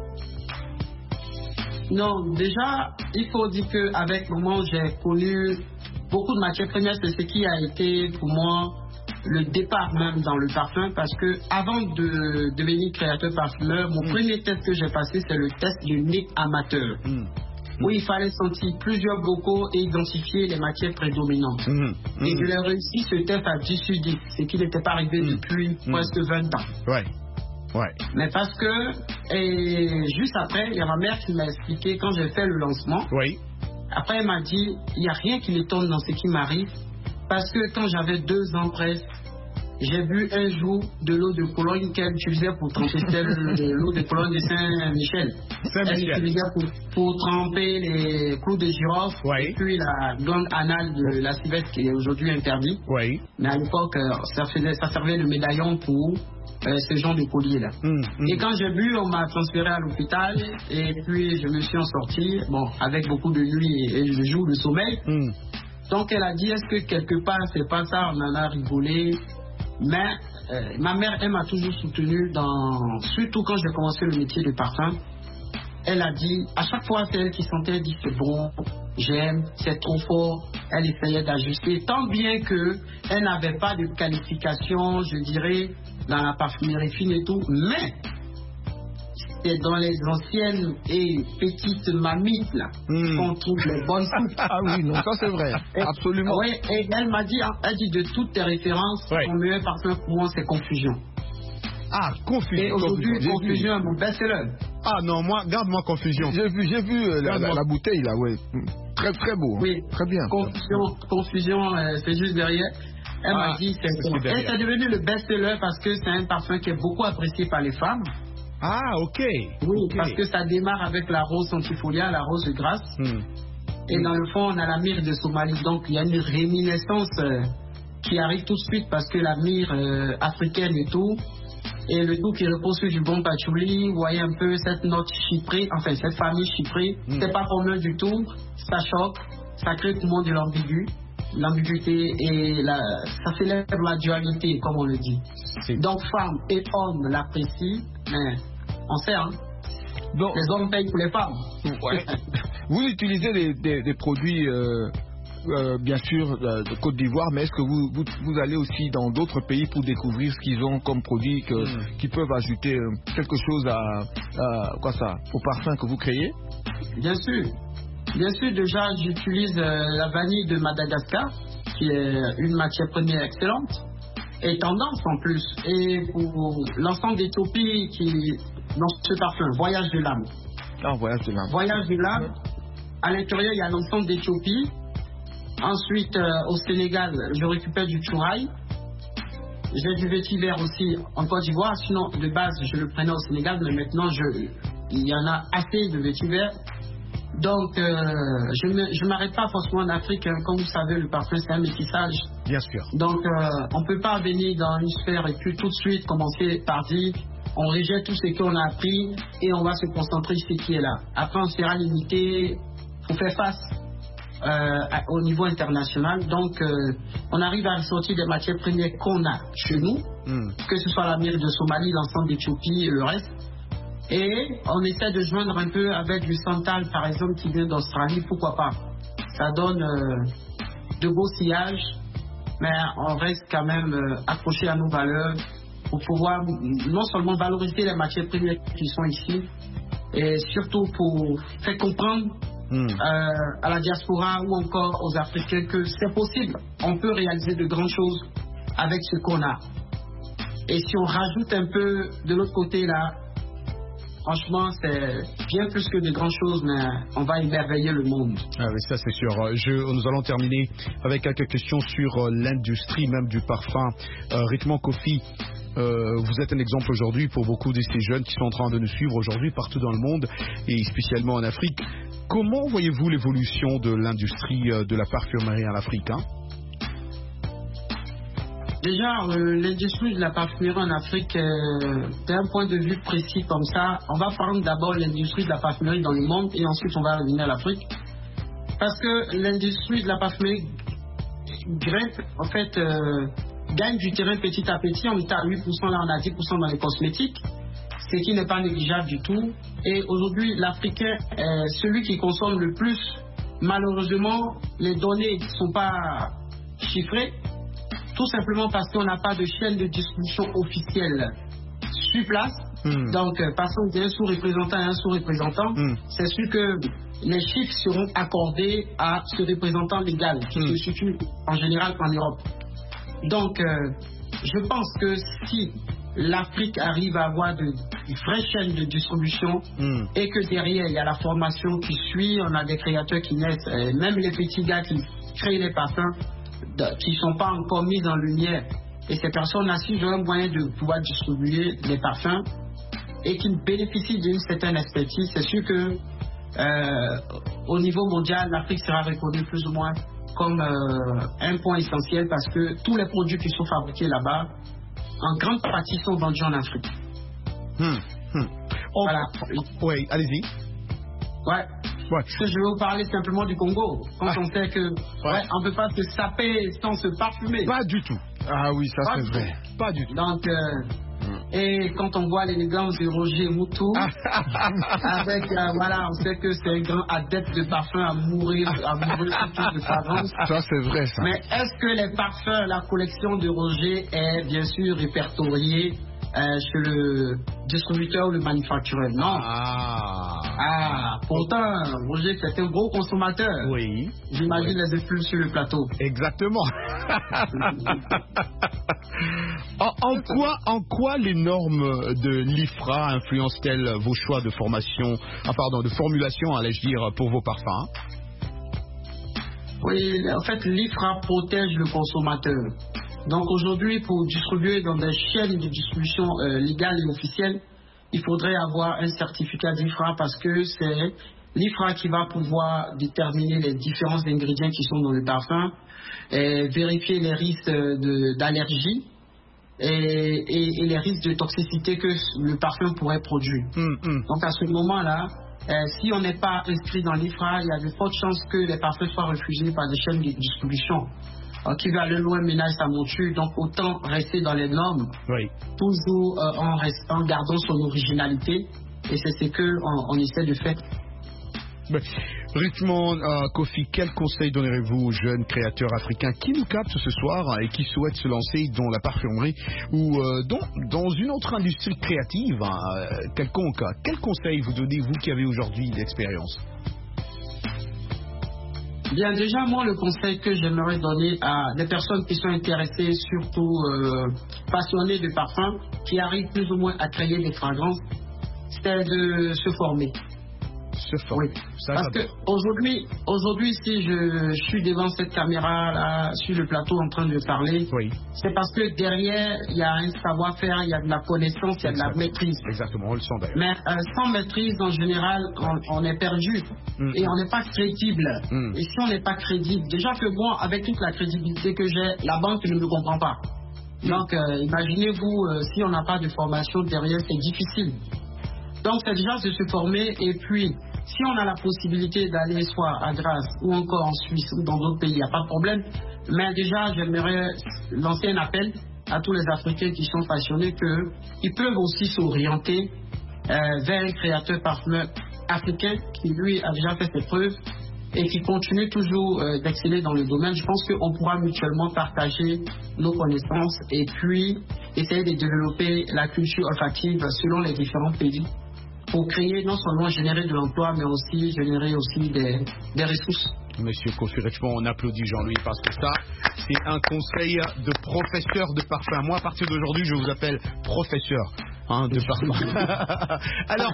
Non, déjà, il faut dire qu'avec maman, j'ai connu beaucoup de matières premières. C'est ce qui a été pour moi le départ même dans le parfum, parce que avant de devenir créateur parfumeur, mon premier test que j'ai passé, c'est le test du nez amateur. Où il fallait sentir plusieurs bocaux et identifier les matières prédominantes. Et je l'ai réussi ce test à 10 sur 10, ce qui n'était pas arrivé depuis presque 20 ans. Ouais. Mais parce que, juste après, il y a ma mère qui m'a expliqué quand j'ai fait le lancement. Après, elle m'a dit, il n'y a rien qui m'étonne dans ce qui m'arrive, parce que quand j'avais 2 ans presque, j'ai bu un jour de l'eau de Cologne qu'elle utilisait pour tremper l'eau de Cologne de Saint-Michel. Elle utilisait pour tremper les clous de girofle et puis la glande anale de la civette qui est aujourd'hui interdite. Mais à l'époque, ça servait de médaillon pour ce genre de collier-là. Et quand j'ai bu, on m'a transféré à l'hôpital et puis je me suis en sorti, avec beaucoup de nuits et de jours de sommeil. Donc elle a dit, est-ce que quelque part c'est pas ça? On en a rigolé. Mais ma mère, elle m'a toujours soutenu surtout quand j'ai commencé le métier de parfum. Elle a dit, à chaque fois c'est elle qui sentait, elle dit c'est bon, j'aime, c'est trop fort. Elle essayait d'ajuster, tant bien que elle n'avait pas de qualification, je dirais, dans la parfumerie fine et tout. Mais c'est dans les anciennes et petites mamites là qu'on trouve les bonnes soupes. Ah oui, non, ça c'est vrai, absolument. Oui, et elle m'a dit, de toutes tes références, ton meilleur parfum pour moi c'est Confusion. Ah, Confusion. Et aujourd'hui, Confusion est mon best-seller. Ah non, garde-moi Confusion. J'ai vu la bouteille là, très très beau. Oui, très bien. Confusion, c'est juste derrière. Elle m'a dit, c'est devenu le best-seller parce que c'est un parfum qui est beaucoup apprécié par les femmes. Ah, ok. Oui, parce que ça démarre avec la rose centifolia, la rose grasse. Et dans le fond, on a la myrrhe de Somalie. Donc, il y a une réminiscence qui arrive tout de suite parce que la myrrhe africaine et tout, et le tout qui repose sur du bon patchouli, vous voyez un peu cette note chyprée, enfin cette famille chyprée, c'est pas commun du tout, ça choque, ça crée tout le monde de l'ambiguïté et ça célèbre la dualité, comme on le dit. Donc, femmes et hommes l'apprécient, mais on sait, donc, les hommes payent pour les femmes. Vous utilisez des produits, bien sûr, de Côte d'Ivoire, mais est-ce que vous allez aussi dans d'autres pays pour découvrir ce qu'ils ont comme produits qui peuvent ajouter quelque chose au parfum que vous créez? Bien sûr. Bien sûr, déjà, j'utilise la vanille de Madagascar, qui est une matière première excellente, et tendance en plus. Et pour l'ensemble d'Éthiopie dans ce parfum, Voyage de l'âme. Ah, Voyage de l'âme. Voyage de l'âme. À l'intérieur, il y a l'ensemble d'Éthiopie. Ensuite, au Sénégal, je récupère du Chouraï. J'ai du vétiver aussi en Côte d'Ivoire. Sinon, de base, je le prenais au Sénégal, mais maintenant, il y en a assez de vétivers. Donc, je ne m'arrête pas forcément en Afrique. Hein. Comme vous savez, le parfum, c'est un métissage. Bien sûr. Donc, on ne peut pas venir dans une sphère et puis tout de suite commencer par dire on rejette tout ce qu'on a appris et on va se concentrer sur ce qui est là. Après, on sera limité pour faire face au niveau international. Donc, on arrive à ressortir des matières premières qu'on a chez nous, que ce soit l'Amérique de Somalie, l'ensemble d'Éthiopie et le reste. Et on essaie de joindre un peu avec du santal, par exemple, qui vient d'Australie, pourquoi pas. Ça donne de beaux sillages, mais on reste quand même accroché à nos valeurs pour pouvoir non seulement valoriser les matières premières qui sont ici, et surtout pour faire comprendre à la diaspora ou encore aux Africains que c'est possible. On peut réaliser de grandes choses avec ce qu'on a. Et si on rajoute un peu de l'autre côté là, franchement, c'est bien plus que de grandes choses, mais on va émerveiller le monde. Ah oui, ça c'est sûr. Nous allons terminer avec quelques questions sur l'industrie même du parfum. Ritmo Kofi, vous êtes un exemple aujourd'hui pour beaucoup de ces jeunes qui sont en train de nous suivre aujourd'hui partout dans le monde et spécialement en Afrique. Comment voyez-vous l'évolution de l'industrie de la parfumerie en Afrique, hein? Déjà, l'industrie de la parfumerie en Afrique, d'un point de vue précis comme ça, on va prendre d'abord l'industrie de la parfumerie dans le monde et ensuite on va revenir à l'Afrique. Parce que l'industrie de la parfumerie grimpe, en fait, gagne du terrain petit à petit. On est à 8%, là on a 10% dans les cosmétiques, ce qui n'est pas négligeable du tout. Et aujourd'hui, l'Africain est celui qui consomme le plus. Malheureusement, les données ne sont pas chiffrées. Tout simplement parce qu'on n'a pas de chaîne de distribution officielle sur place. Donc, parce qu'on est un sous-représentant et un sous-représentant, c'est sûr que les chiffres seront accordés à ce représentant légal qui se situe en général en Europe. Donc, je pense que si l'Afrique arrive à avoir de vraies chaînes de distribution et que derrière, il y a la formation qui suit, on a des créateurs qui naissent, même les petits gars qui créent les parfums, qui ne sont pas encore mis en lumière, et ces personnes-là, si ont un moyen de pouvoir distribuer les parfums et qui bénéficient d'une certaine expertise, c'est sûr que au niveau mondial, l'Afrique sera reconnue plus ou moins comme un point essentiel parce que tous les produits qui sont fabriqués là-bas, en grande partie, sont vendus en Afrique. Voilà. Oui, allez-y. Ouais. Ce que je vais vous parler simplement du Congo. Quand on sait que on ne peut pas se saper sans se parfumer. Pas du tout. Ah oui, ça c'est vrai. Pas du tout. Donc, et quand on voit l'élégance de Roger Moutou, avec, voilà, on sait que c'est un grand adepte de parfum à mourir autour de fragrance. Ça c'est vrai ça. Mais est-ce que les parfums, la collection de Roger est bien sûr répertoriée chez le distributeur ou le manufacturier? Non. Pourtant, Roger, c'est un gros consommateur. Oui. J'imagine les effluves sur le plateau. Exactement. En quoi les normes de l'IFRA influencent-elles vos choix de de formulation, allais-je dire, pour vos parfums? Oui, en fait, l'IFRA protège le consommateur. Donc aujourd'hui, pour distribuer dans des chaînes de distribution légales et officielles, il faudrait avoir un certificat d'IFRA parce que c'est l'IFRA qui va pouvoir déterminer les différents ingrédients qui sont dans le parfum, et vérifier les risques d'allergie et les risques de toxicité que le parfum pourrait produire. Donc à ce moment-là, si on n'est pas inscrit dans l'IFRA, il y a de fortes chances que les parfums soient refusés par des chaînes de distribution. Qui va aller loin ménage sa monture, donc autant rester dans les normes, toujours en gardant son originalité, et c'est ce qu'on essaie de faire. Ritmo Kofi, quel conseil donnerez-vous aux jeunes créateurs africains qui nous captent ce soir et qui souhaitent se lancer dans la parfumerie ou dans une autre industrie créative quelconque? Quel conseil vous donnez, vous qui avez aujourd'hui d'expérience? Bien, déjà, moi, le conseil que j'aimerais donner à des personnes qui sont intéressées, surtout passionnées de parfum, qui arrivent plus ou moins à créer des fragrances, c'est de se former. Se former. Oui. Ça, Parce que aujourd'hui, si je suis devant cette caméra là, sur le plateau en train de parler, oui. c'est parce que derrière il y a un savoir-faire, il y a de la connaissance, il y a de la maîtrise. Exactement, on le sent d'ailleurs. Mais sans maîtrise, en général, on est perdu et on n'est pas crédible. Et si on n'est pas crédible, déjà que moi, avec toute la crédibilité que j'ai, la banque ne me comprend pas. Donc, imaginez-vous, si on n'a pas de formation derrière, c'est difficile. Donc, c'est déjà de se former et puis, si on a la possibilité d'aller soit à Grasse ou encore en Suisse ou dans d'autres pays, il n'y a pas de problème. Mais déjà, j'aimerais lancer un appel à tous les Africains qui sont passionnés qu'ils peuvent aussi s'orienter vers un créateur parfumeur africain qui, lui, a déjà fait ses preuves et qui continue toujours d'exceller dans le domaine. Je pense qu'on pourra mutuellement partager nos connaissances et puis essayer de développer la culture olfactive selon les différents pays pour créer, non seulement générer de l'emploi, mais aussi générer aussi des ressources. Monsieur Kofi Richemont, on applaudit Jean-Louis parce que ça, c'est un conseil de professeur de parfum. Moi, à partir d'aujourd'hui, je vous appelle professeur de parfum. Alors,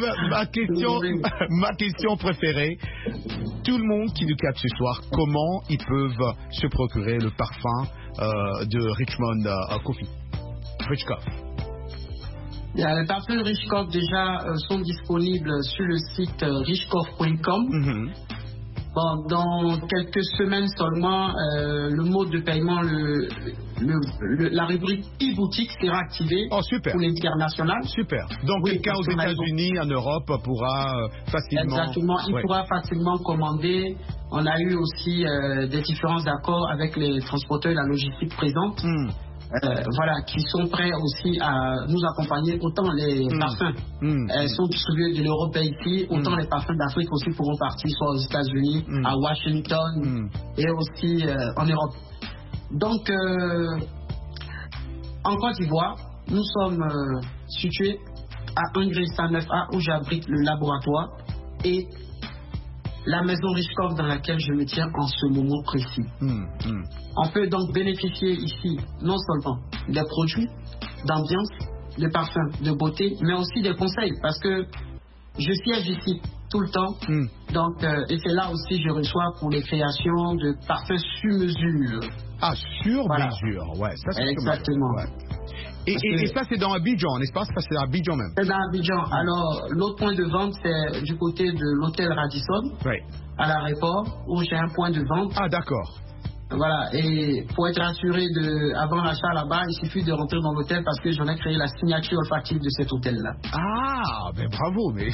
ma question préférée, tout le monde qui nous capte ce soir, comment ils peuvent se procurer le parfum de Richemont Kofi Richkoff? Les parfums Richkoff déjà sont disponibles sur le site richkoff.com. Bon, dans quelques semaines seulement, le mode de paiement, la rubrique e-boutique sera activée pour l'international. Super. Donc, quelqu'un aux États-Unis, en Europe, pourra facilement. Exactement, il pourra facilement commander. On a eu aussi des différents accords avec les transporteurs et la logistique présente. Voilà, qui sont prêts aussi à nous accompagner. Autant les parfums sont distribués de l'Europe ici, autant les parfums d'Afrique aussi pourront partir soit aux États-Unis, à Washington et aussi en Europe. Donc, en Côte d'Ivoire, nous sommes situés à 1-109A où j'abrite le laboratoire et la maison Richkoff dans laquelle je me tiens en ce moment précis. On peut donc bénéficier ici non seulement des produits, d'ambiance, de parfums, de beauté, mais aussi des conseils parce que je siège ici tout le temps. Donc, et c'est là aussi que je reçois pour les créations de parfums sur mesure. Ah, sur mesure, ouais, ça c'est exactement. Et ça, c'est dans Abidjan, n'est-ce pas? C'est à Abidjan même. C'est dans Abidjan. Alors, l'autre point de vente, c'est du côté de l'hôtel Radisson, à l'aéroport, où j'ai un point de vente. Ah, d'accord. Voilà, et pour être assuré avant l'achat là-bas, il suffit de rentrer dans l'hôtel parce que j'en ai créé la signature olfactive de cet hôtel-là. Ah, ben bravo, mais...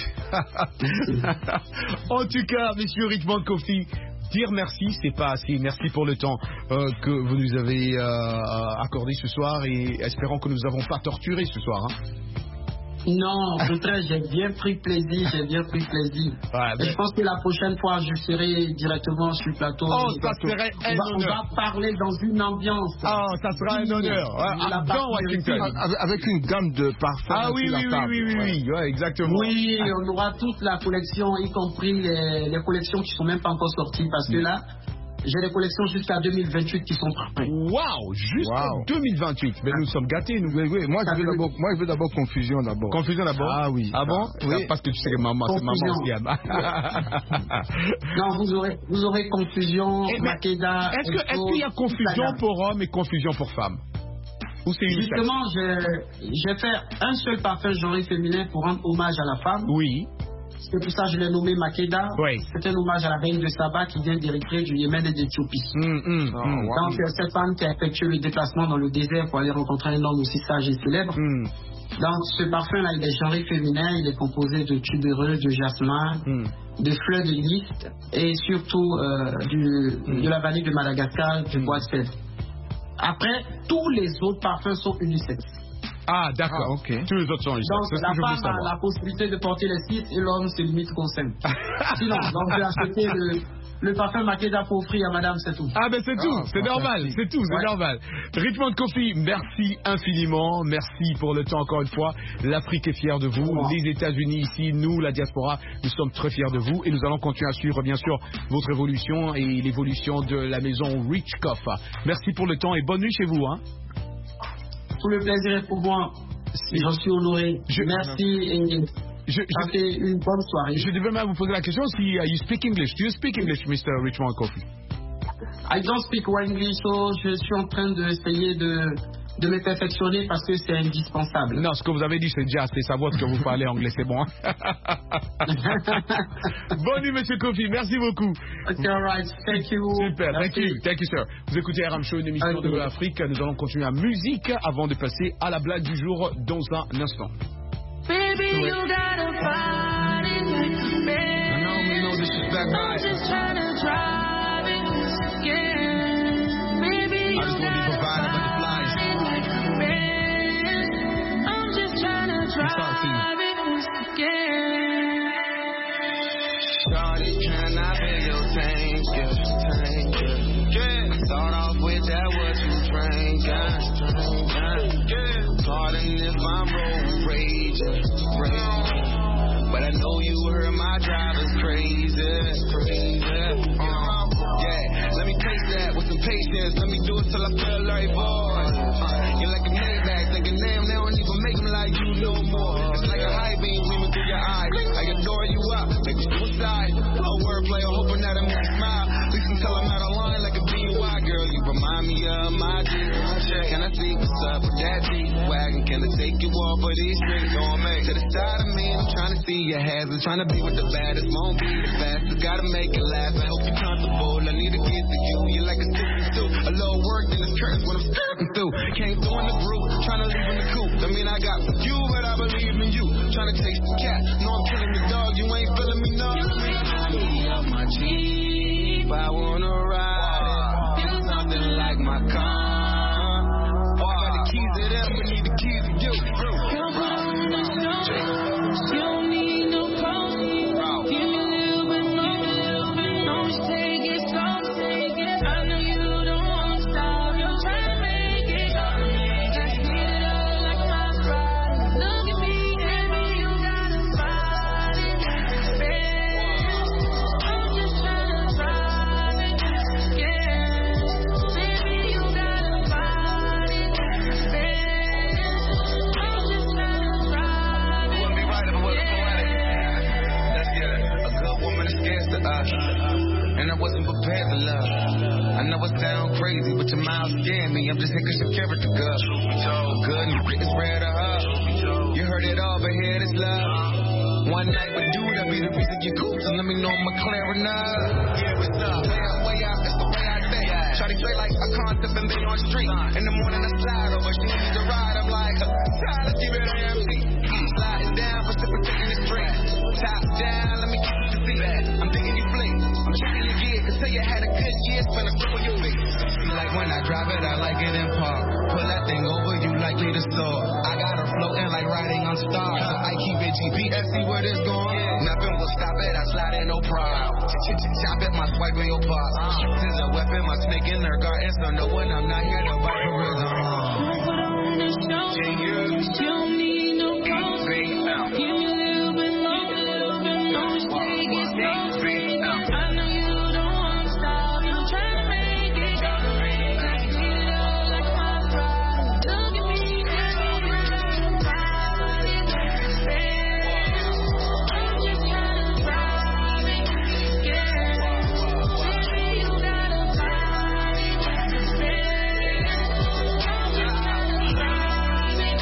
En tout cas, monsieur Richemont Kofi, dire merci, c'est pas assez. Merci pour le temps que vous nous avez accordé ce soir et espérons que nous n'avons pas torturé ce soir. Non, au contraire, j'ai bien pris plaisir. Je pense que la prochaine fois, je serai directement sur le plateau. Oh, ça serait un honneur. On va parler dans une ambiance. Ah, ça sera un honneur. Dans Washington. Avec une gamme de parfums. Ah oui, exactement. Oui, on aura toute la collection, y compris les collections qui sont même pas encore sorties, parce que là, j'ai des collections jusqu'à 2028 qui sont prêtes. Waouh, jusqu'en 2028. Mais nous sommes gâtés, nous. Oui. Moi, je veux d'abord Confusion d'abord. Confusion d'abord. Ah oui. Ah bon? Oui. Parce que tu sais que maman, c'est maman qui aime. Non, vous aurez Confusion, Makeda. Est-ce qu'il y a confusion pour hommes et confusion pour femmes? Ou c'est une Justement, j'ai fait un seul parfum genre féminin pour rendre hommage à la femme. Oui. C'est pour ça que je l'ai nommé Makeda. C'est un hommage à la reine de Saba qui vient d'Érythrée, du Yémen et d'Éthiopie. Donc, cette femme qui a effectué le déplacement dans le désert pour aller rencontrer un homme aussi sage et célèbre. Donc, ce parfum-là, il est genré féminin, il est composé de tubéreux, de jasmin, de fleurs de lys et surtout de la vanille de Madagascar, du bois de fèvre. Après, tous les autres parfums sont unisexes. Ah, d'accord. Ok. Tous les autres sont unisexes. Donc, la femme a la possibilité de porter les 6 et l'homme se limite qu'au 5. Sinon, donc, j'ai acheté le parfum Makeda pour offrir à madame, c'est tout. Ah, ben c'est tout, c'est normal, c'est tout, c'est normal. Richemont Kofi, merci infiniment, merci pour le temps encore une fois. L'Afrique est fière de vous, les États-Unis ici, nous, la diaspora, nous sommes très fiers de vous et nous allons continuer à suivre bien sûr votre évolution et l'évolution de la maison Richkoff. Merci pour le temps et bonne nuit chez vous. Tout le plaisir est pour moi. J'en suis honoré. Merci et Passez une bonne soirée. Je devais même vous poser la question si you speak English. Do you speak English, Mr. Richmond Kofi? I don't speak English, so je suis en train d'essayer de me perfectionner parce que c'est indispensable. Non, ce que vous avez dit, c'est déjà assez savoir que vous parlez anglais, c'est bon. Bonne nuit, Monsieur Kofi, merci beaucoup. Okay, all right. Thank you. Super, thank you, sir. Vous écoutez Aram Show, une émission de l'Afrique. Nous allons continuer la musique avant de passer à la blague du jour dans un instant. Baby, you gotta fight it like a man. I'm just trying to drive it again. Baby, you gotta fight it like a man. I'm just trying to drive it again. Shawty, can I be your tanker? Start off with that what you drink, pardon if I'm road raging, but I know you heard my driver's crazy. Yeah, let me taste that with some patience. Let me do it till I feel like boy. You're like a Maybach, thinking damn, they don't even make me like you no more. It's like a high beam gleaming through your eyes. I adore you up, make me suicide. A wordplay, I'm hoping that I make you smile. At least until I'm out of line like a DUI, girl. You remind me of my G. Can I see what's up with that G-Wagon? Can I take you off of these streets? Don't make to the side of me. I'm trying to see your hazards, trying to be with the baddest. Won't be the fastest, gotta make it last. I hope you're comfortable. I need to get to you. You're like a sipping stew. A little work in this curtains when I'm skirting through. Came through in the group, trying to leave in the coop. I mean, I got you, but I believe in you. Trying to taste the cat. No, I'm killing the dog. You ain't feeling me, no. My Jeep, I wanna ride it. Feel something like my car. Got the keys to them, we need the keys to you. You don't need no pros. Give me a little bit more. Don't just take it slow. I know you don't want to stop. You're trying to make it. Just speed it up like my ride. Look at me, baby, you gotta fight it. I'm just trying to drive it again. Baby, you gotta fight it. I'm just trying to drive it. Wouldn't be right if it wasn't poetic. Let's get it. A good woman is scarce to us, and I wasn't prepared to love. I know it sounds crazy, but your mouth scared me. I'm just here 'cause your character good. Good and it's rare to her. You heard it all, but here it is love. One night with you, that be the reason you cool. So let me know I'm clear enough. Yeah, what's up? Way out, that's the way I think. Shawty play like a concept and be on street. In the morning I slide over, she needs to ride. I'm like, let's keep it AMC. Sliding down, precipitating the street. Top down, let me get you to see that. I'm thinking you fleet. I'm checking your gear, cause say you had a good year, spend a couple your feet. She like when I drive it, I like it in park. Pull that thing over, you likely to soar. I got her floating like riding on stars. So I keep it GPS, see where this going. Nothing will stop it, I slide in no pride. Chop it, my swipe in your paws. There's a weapon, my snake in her garden. So no when I'm not here, nobody for real. Put on the show. You don't need no pros. Give me a little bit more. Don't just take it slow. I know you don't want to stop. You're trying to make it. Just speed it up like my ride. Look at me, baby, you gotta fight it. I'm just trying to drive it again. Baby, you gotta fight it. I'm just trying to drive it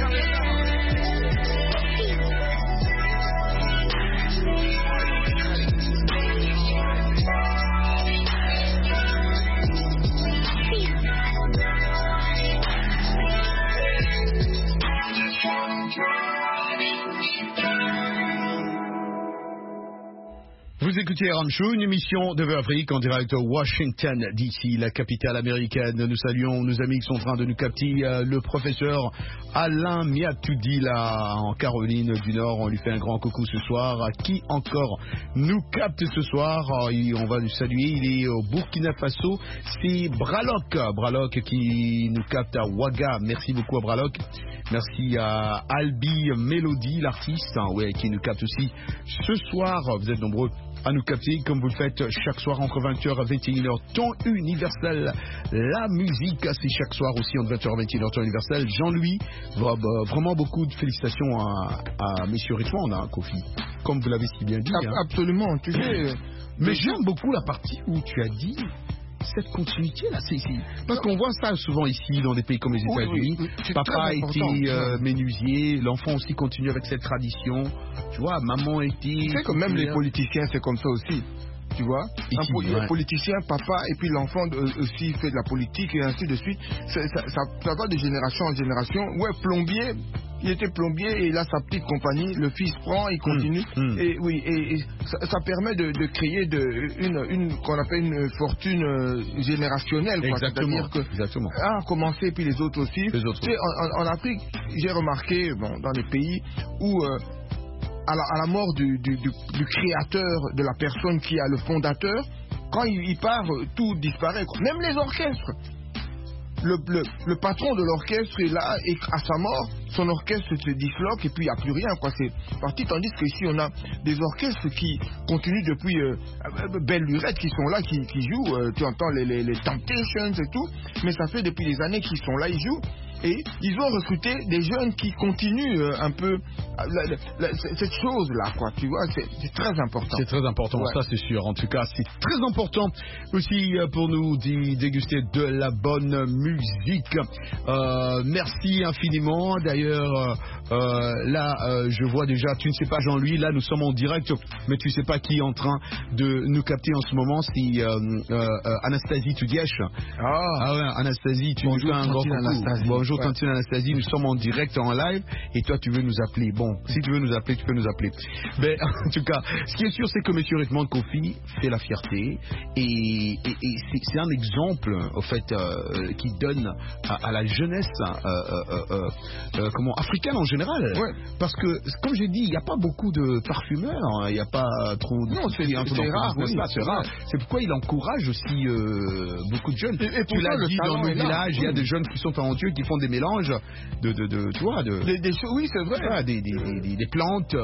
Vous écoutez Aram Show, une émission de Afrique en direct de Washington DC, la capitale américaine. Nous saluons nos amis qui sont en train de nous capter. Le professeur Alain Miatoudi là en Caroline du Nord, on lui fait un grand coucou ce soir. Qui encore nous capte ce soir? On va le saluer, il est au Burkina Faso, c'est Braloc qui nous capte à Ouaga. Merci beaucoup à Braloc. Merci à Albi Mélodie, l'artiste, qui nous capte aussi ce soir. Vous êtes nombreux à nous capter comme vous le faites chaque soir entre 20h et 21h, temps universel. La musique, c'est chaque soir aussi entre 20h et 21h, temps universel. Jean-Louis, vraiment beaucoup de félicitations à messieurs Richemont, hein, Kofi, comme vous l'avez si bien dit. Hein. Absolument, tu sais. Mais j'aime beaucoup la partie où tu as dit cette continuité là, c'est parce qu'on voit ça souvent ici dans des pays comme les États-Unis. Oui. Papa a été menuisier, l'enfant aussi continue avec cette tradition. Tu vois, maman était. Tu sais que même les politiciens c'est comme ça aussi. Tu vois, le politicien, papa, et puis l'enfant aussi fait de la politique et ainsi de suite. Ça va de génération en génération. Ouais, plombier, il était plombier et il a sa petite compagnie. Le fils prend, il continue. Et oui, et ça permet de créer une qu'on appelle une fortune générationnelle. Quoi. Exactement. C'est-à-dire que un a commencé et puis les autres aussi. Tu sais, en Afrique, j'ai remarqué, dans les pays où à la mort du créateur, de la personne qui a le fondateur, quand il part, tout disparaît. Quoi. Même les orchestres. Le patron de l'orchestre est là et à sa mort, son orchestre se disloque et puis il n'y a plus rien. Quoi. C'est parti, tandis qu'ici on a des orchestres qui continuent depuis Belle Lurette qui sont là, qui jouent. Tu entends les Temptations et tout, mais ça fait depuis des années qu'ils sont là, ils jouent. Et ils ont recruté des jeunes qui continuent un peu cette chose-là, quoi. Tu vois, c'est très important. C'est très important, ça c'est sûr. En tout cas, c'est très important aussi pour nous déguster de la bonne musique. Merci infiniment. D'ailleurs, là, je vois déjà, tu ne sais pas Jean-Louis, là nous sommes en direct, mais tu ne sais pas qui est en train de nous capter en ce moment. C'est Anastasie Tudièche. Ah ouais, Anastasie, tu nous fais un grand coucou. Bonjour Tantine Anastasie, nous sommes en direct, en live, et toi tu veux nous appeler. Bon, si tu veux nous appeler, tu peux nous appeler. Mais en tout cas, ce qui est sûr, c'est que M. Richemont Kofi fait la fierté, et c'est un exemple, au fait, qui donne à la jeunesse africaine en général. Ouais. Parce que, comme j'ai dit, il n'y a pas beaucoup de parfumeurs, il n'y a pas trop... Non, c'est rare, c'est rare. C'est pourquoi il encourage aussi beaucoup de jeunes. Et tu l'as dit, dans nos villages, il y a des jeunes qui sont talentueux, qui font des mélanges tu vois, des choses, oui, c'est vrai. Voilà, des plantes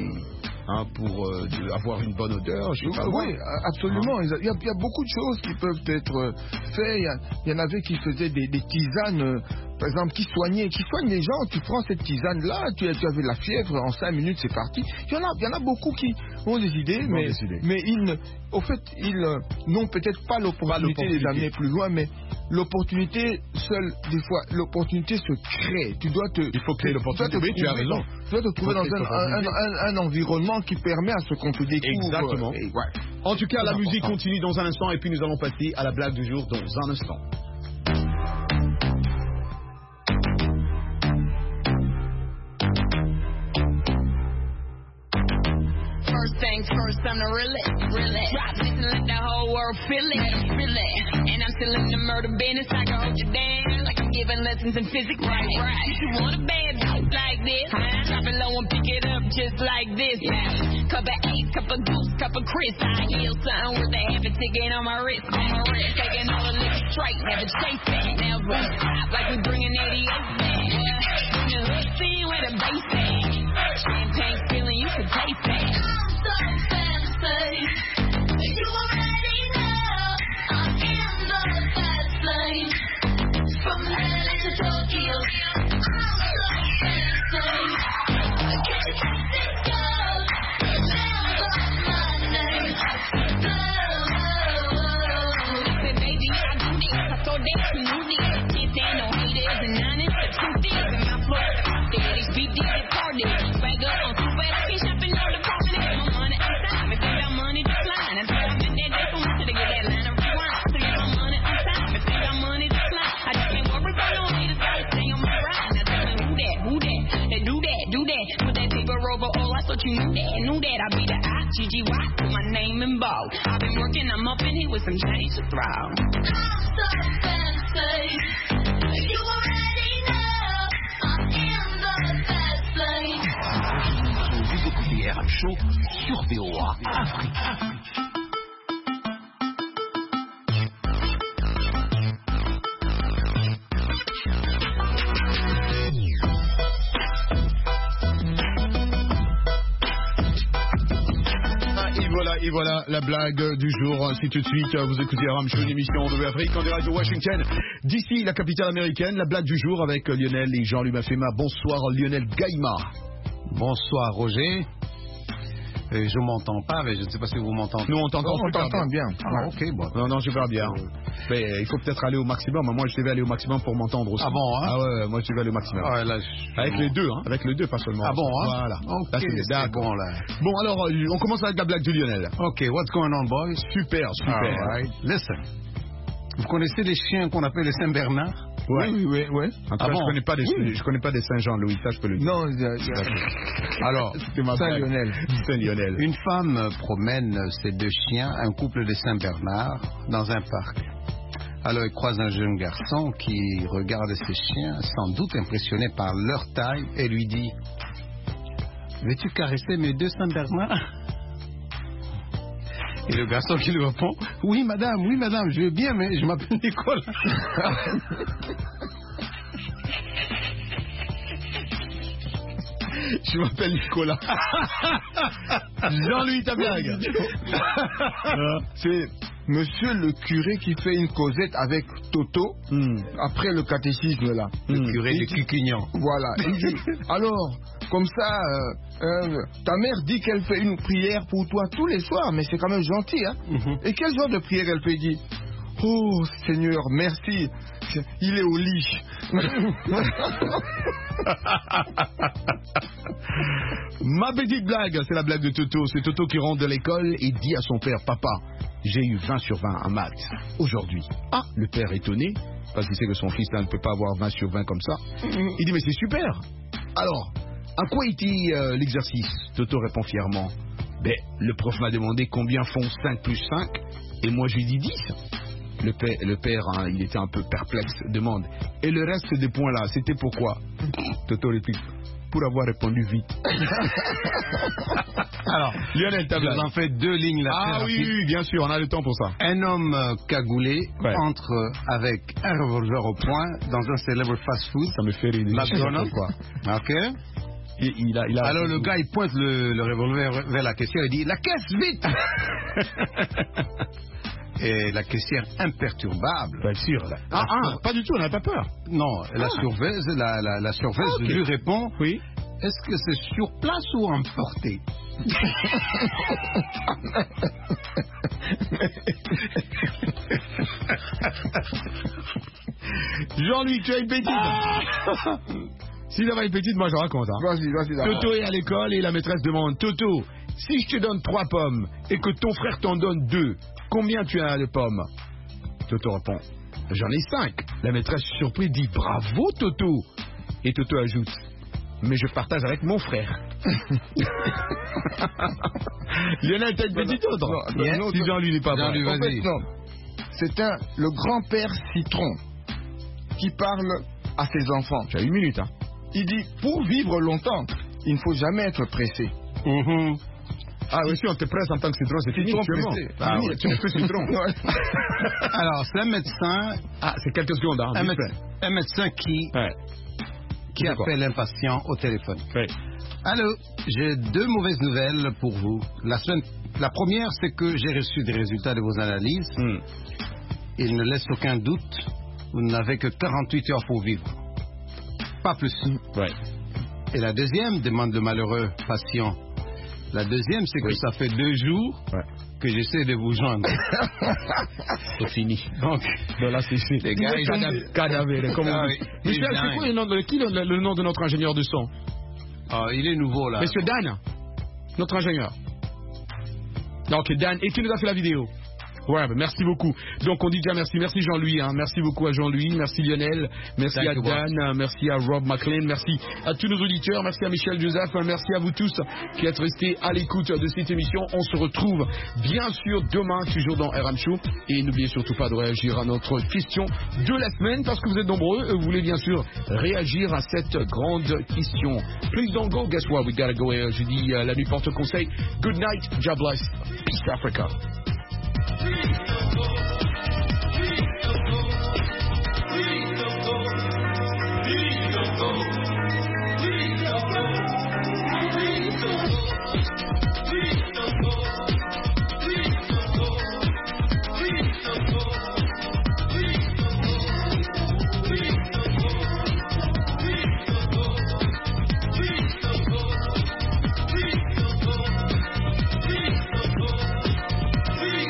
pour avoir une bonne odeur. Oui, absolument. Il y a beaucoup de choses qui peuvent être faites. Il y en avait qui faisaient des tisanes, par exemple, qui soignent les gens. Tu prends cette tisane-là, tu avais la fièvre, en 5 minutes c'est parti. Il y en a beaucoup qui ont des idées, mais au fait, ils n'ont peut-être pas l'opportunité de les amener plus loin, mais l'opportunité seule, des fois, l'opportunité se crée. Il faut créer l'opportunité. Oui, tu as raison. Tu dois te trouver dans un environnement qui permet à ce qu'on te découvre. Exactement. En tout cas, la musique continue dans un instant et puis nous allons passer à la blague du jour dans un instant. First things first, I'm the realest. Drop this and let the whole world feel it. And I'm still in the murder business. I can hold you down like I'm giving lessons in physics. Right. You want a bad bitch like this? Drop it low and pick it up just like this. Cup of Ace, cup of Goose, cup of Chris. I heal something worth a half a ticket on my wrist. Taking all the liquor straight, never chase that. Now run stop like we bringing 88 back. In the hood scene where the bass at. Champagne feeling, you can taste that. You already know I'm in the fast lane. From LA to Tokyo, I'm so fancy. Can't you take this girl? Remember my name. Listen, baby, I do this. I saw that you knew this. Can't stand no haters and none is the truth is. And my flow, there is BD the party. Swag up on super, I can't shop in all the prominent. My money outside, if you got money, just line. I tell them that they don't want you to get that line of rewind. So you got money outside, if you got money, just line. I just can't worry about no haters, gotta stay on my ride. Now tell me who that? They do that. Put that paper over all, I thought you knew that. I be the I-G-G-Y, put my name in bold. I've been working, I'm up in here with some change to throw. I'm so fancy. You already know I'm in the fast lane. Vous écoutez RM Show sur VOA Afrique. Et voilà la blague du jour. Ainsi tout de suite, vous écoutez Ram Show, une émission de Afrique en direct de Washington, d'ici la capitale américaine. La blague du jour avec Lionel et Jean-Louis Mafema. Bonsoir Lionel Gaïma. Bonsoir Roger. Je m'entends pas, mais je ne sais pas si vous m'entendez. Nous on t'entend bien. Ah, ok, bon. Non, super bien. Mais il faut peut-être aller au maximum. Moi, je devais aller au maximum pour m'entendre aussi. Ah bon, hein? Ah ouais, moi, je devais aller au maximum. Ah ouais, là, avec les deux, hein. Avec les deux, pas seulement. Ah bon, hein? Voilà. Ok, là, c'est bon, là. Bon, alors, on commence avec la blague de Lionel. Ok, what's going on, boys? Super. All right. Listen. Vous connaissez les chiens qu'on appelle les Saint-Bernard? Ouais. Oui. En tout cas, je connais pas des Saint-Jean-Louis, ça je peux le dire. Non, Alors, c'était ma blague. Saint-Lionel. Une femme promène ses deux chiens, un couple de Saint-Bernard, dans un parc. Alors, elle croise un jeune garçon qui regarde ses chiens, sans doute impressionné par leur taille, et lui dit: veux-tu caresser mes deux Saint-Bernard? Et le garçon qui lui répond: oui madame, je veux bien, mais je m'appelle Nicolas. Je m'appelle Nicolas. Jean-Louis, ta blague. C'est monsieur le curé qui fait une causette avec Toto après le catéchisme là. Le curé de Cucugnan. Voilà. Il dit: alors, comme ça, ta mère dit qu'elle fait une prière pour toi tous les soirs, mais c'est quand même gentil, hein. Et quel genre de prière elle fait? Il dit: oh Seigneur, merci, il est au lit. Ma petite blague, c'est la blague de Toto. C'est Toto qui rentre de l'école et dit à son père: papa, j'ai eu 20 sur 20 en maths aujourd'hui. Ah, le père étonné, parce qu'il sait que son fils là, ne peut pas avoir 20 sur 20 comme ça. Il dit: mais c'est super. Alors, à quoi était l'exercice? Toto répond fièrement: ben, le prof m'a demandé combien font 5 plus 5, et moi je lui dis 10. Le père, hein, il était un peu perplexe, demande: et le reste des points là, c'était pourquoi? Toto réplique: pour avoir répondu vite. Alors, Lionel, ta blague. vous en faites deux lignes là. Ah oui, bien sûr, on a le temps pour ça. Un homme cagoulé entre avec un revolver au poing dans un célèbre fast-food. Ça me fait rire. McDonald's, quoi. Ok. Il a Alors le gars, il pointe le revolver vers la caissière et dit: la caisse, vite. Et la caissière imperturbable. Bien sûr. Pas du tout, on n'a pas peur. Non, la surveilleuse, la surveilleuse lui répond: oui. Est-ce que c'est sur place ou emporté? Jean-Louis, tu as une petite. S'il avait une petite, moi je raconte. Hein. Vas-y. Toto est à l'école et la maîtresse demande: Toto, si je te donne 3 pommes et que ton frère t'en donne 2, combien tu as de pommes? Toto répond: j'en ai 5. La maîtresse surprise dit: bravo Toto. Et Toto ajoute: mais je partage avec mon frère. Lionel, t'as une petite autre? Non, si Jean-Louis n'est pas bon. Jean-Louis, vas-y. C'est le grand-père Citron qui parle à ses enfants. Tu as 1 minute, hein. Il dit: pour vivre longtemps, il ne faut jamais être pressé. Ah oui, si on te presse en tant que citron, c'est fini. Citron Tu es mort. pressé. Ah oui, tu es plus citron. Alors, c'est un médecin. Ah, c'est quelques secondes. Hein, un médecin qui appelle un patient au téléphone. Ouais. Allô, j'ai 2 mauvaises nouvelles pour vous. La première, c'est que j'ai reçu des résultats de vos analyses. Il ne laisse aucun doute. Vous n'avez que 48 heures pour vivre. Pas plus. Ouais. Et la deuxième, demande le malheureux patient. La deuxième, c'est que ça fait 2 jours que j'essaie de vous joindre. C'est fini. Donc là, c'est fini. Les gars, cadavre, comme on dit. Michel, c'est quoi le nom de notre ingénieur de son? Il est nouveau, là. Monsieur Dan, notre ingénieur. Ok, Dan, et qui nous a fait la vidéo? Ouais, bah merci beaucoup. Donc on dit déjà merci. Merci Jean-Louis, hein. Merci beaucoup à Jean-Louis, merci Lionel, merci à Dan, merci à Rob McLean, merci à tous nos auditeurs, merci à Michel Joseph, merci à vous tous qui êtes restés à l'écoute de cette émission. On se retrouve bien sûr demain, toujours dans RM Show. Et n'oubliez surtout pas de réagir à notre question de la semaine, parce que vous êtes nombreux, vous voulez bien sûr réagir à cette grande question. Please don't go, guess what, we gotta go. Je dis la nuit porte conseil. Good night, God bless, peace Africa.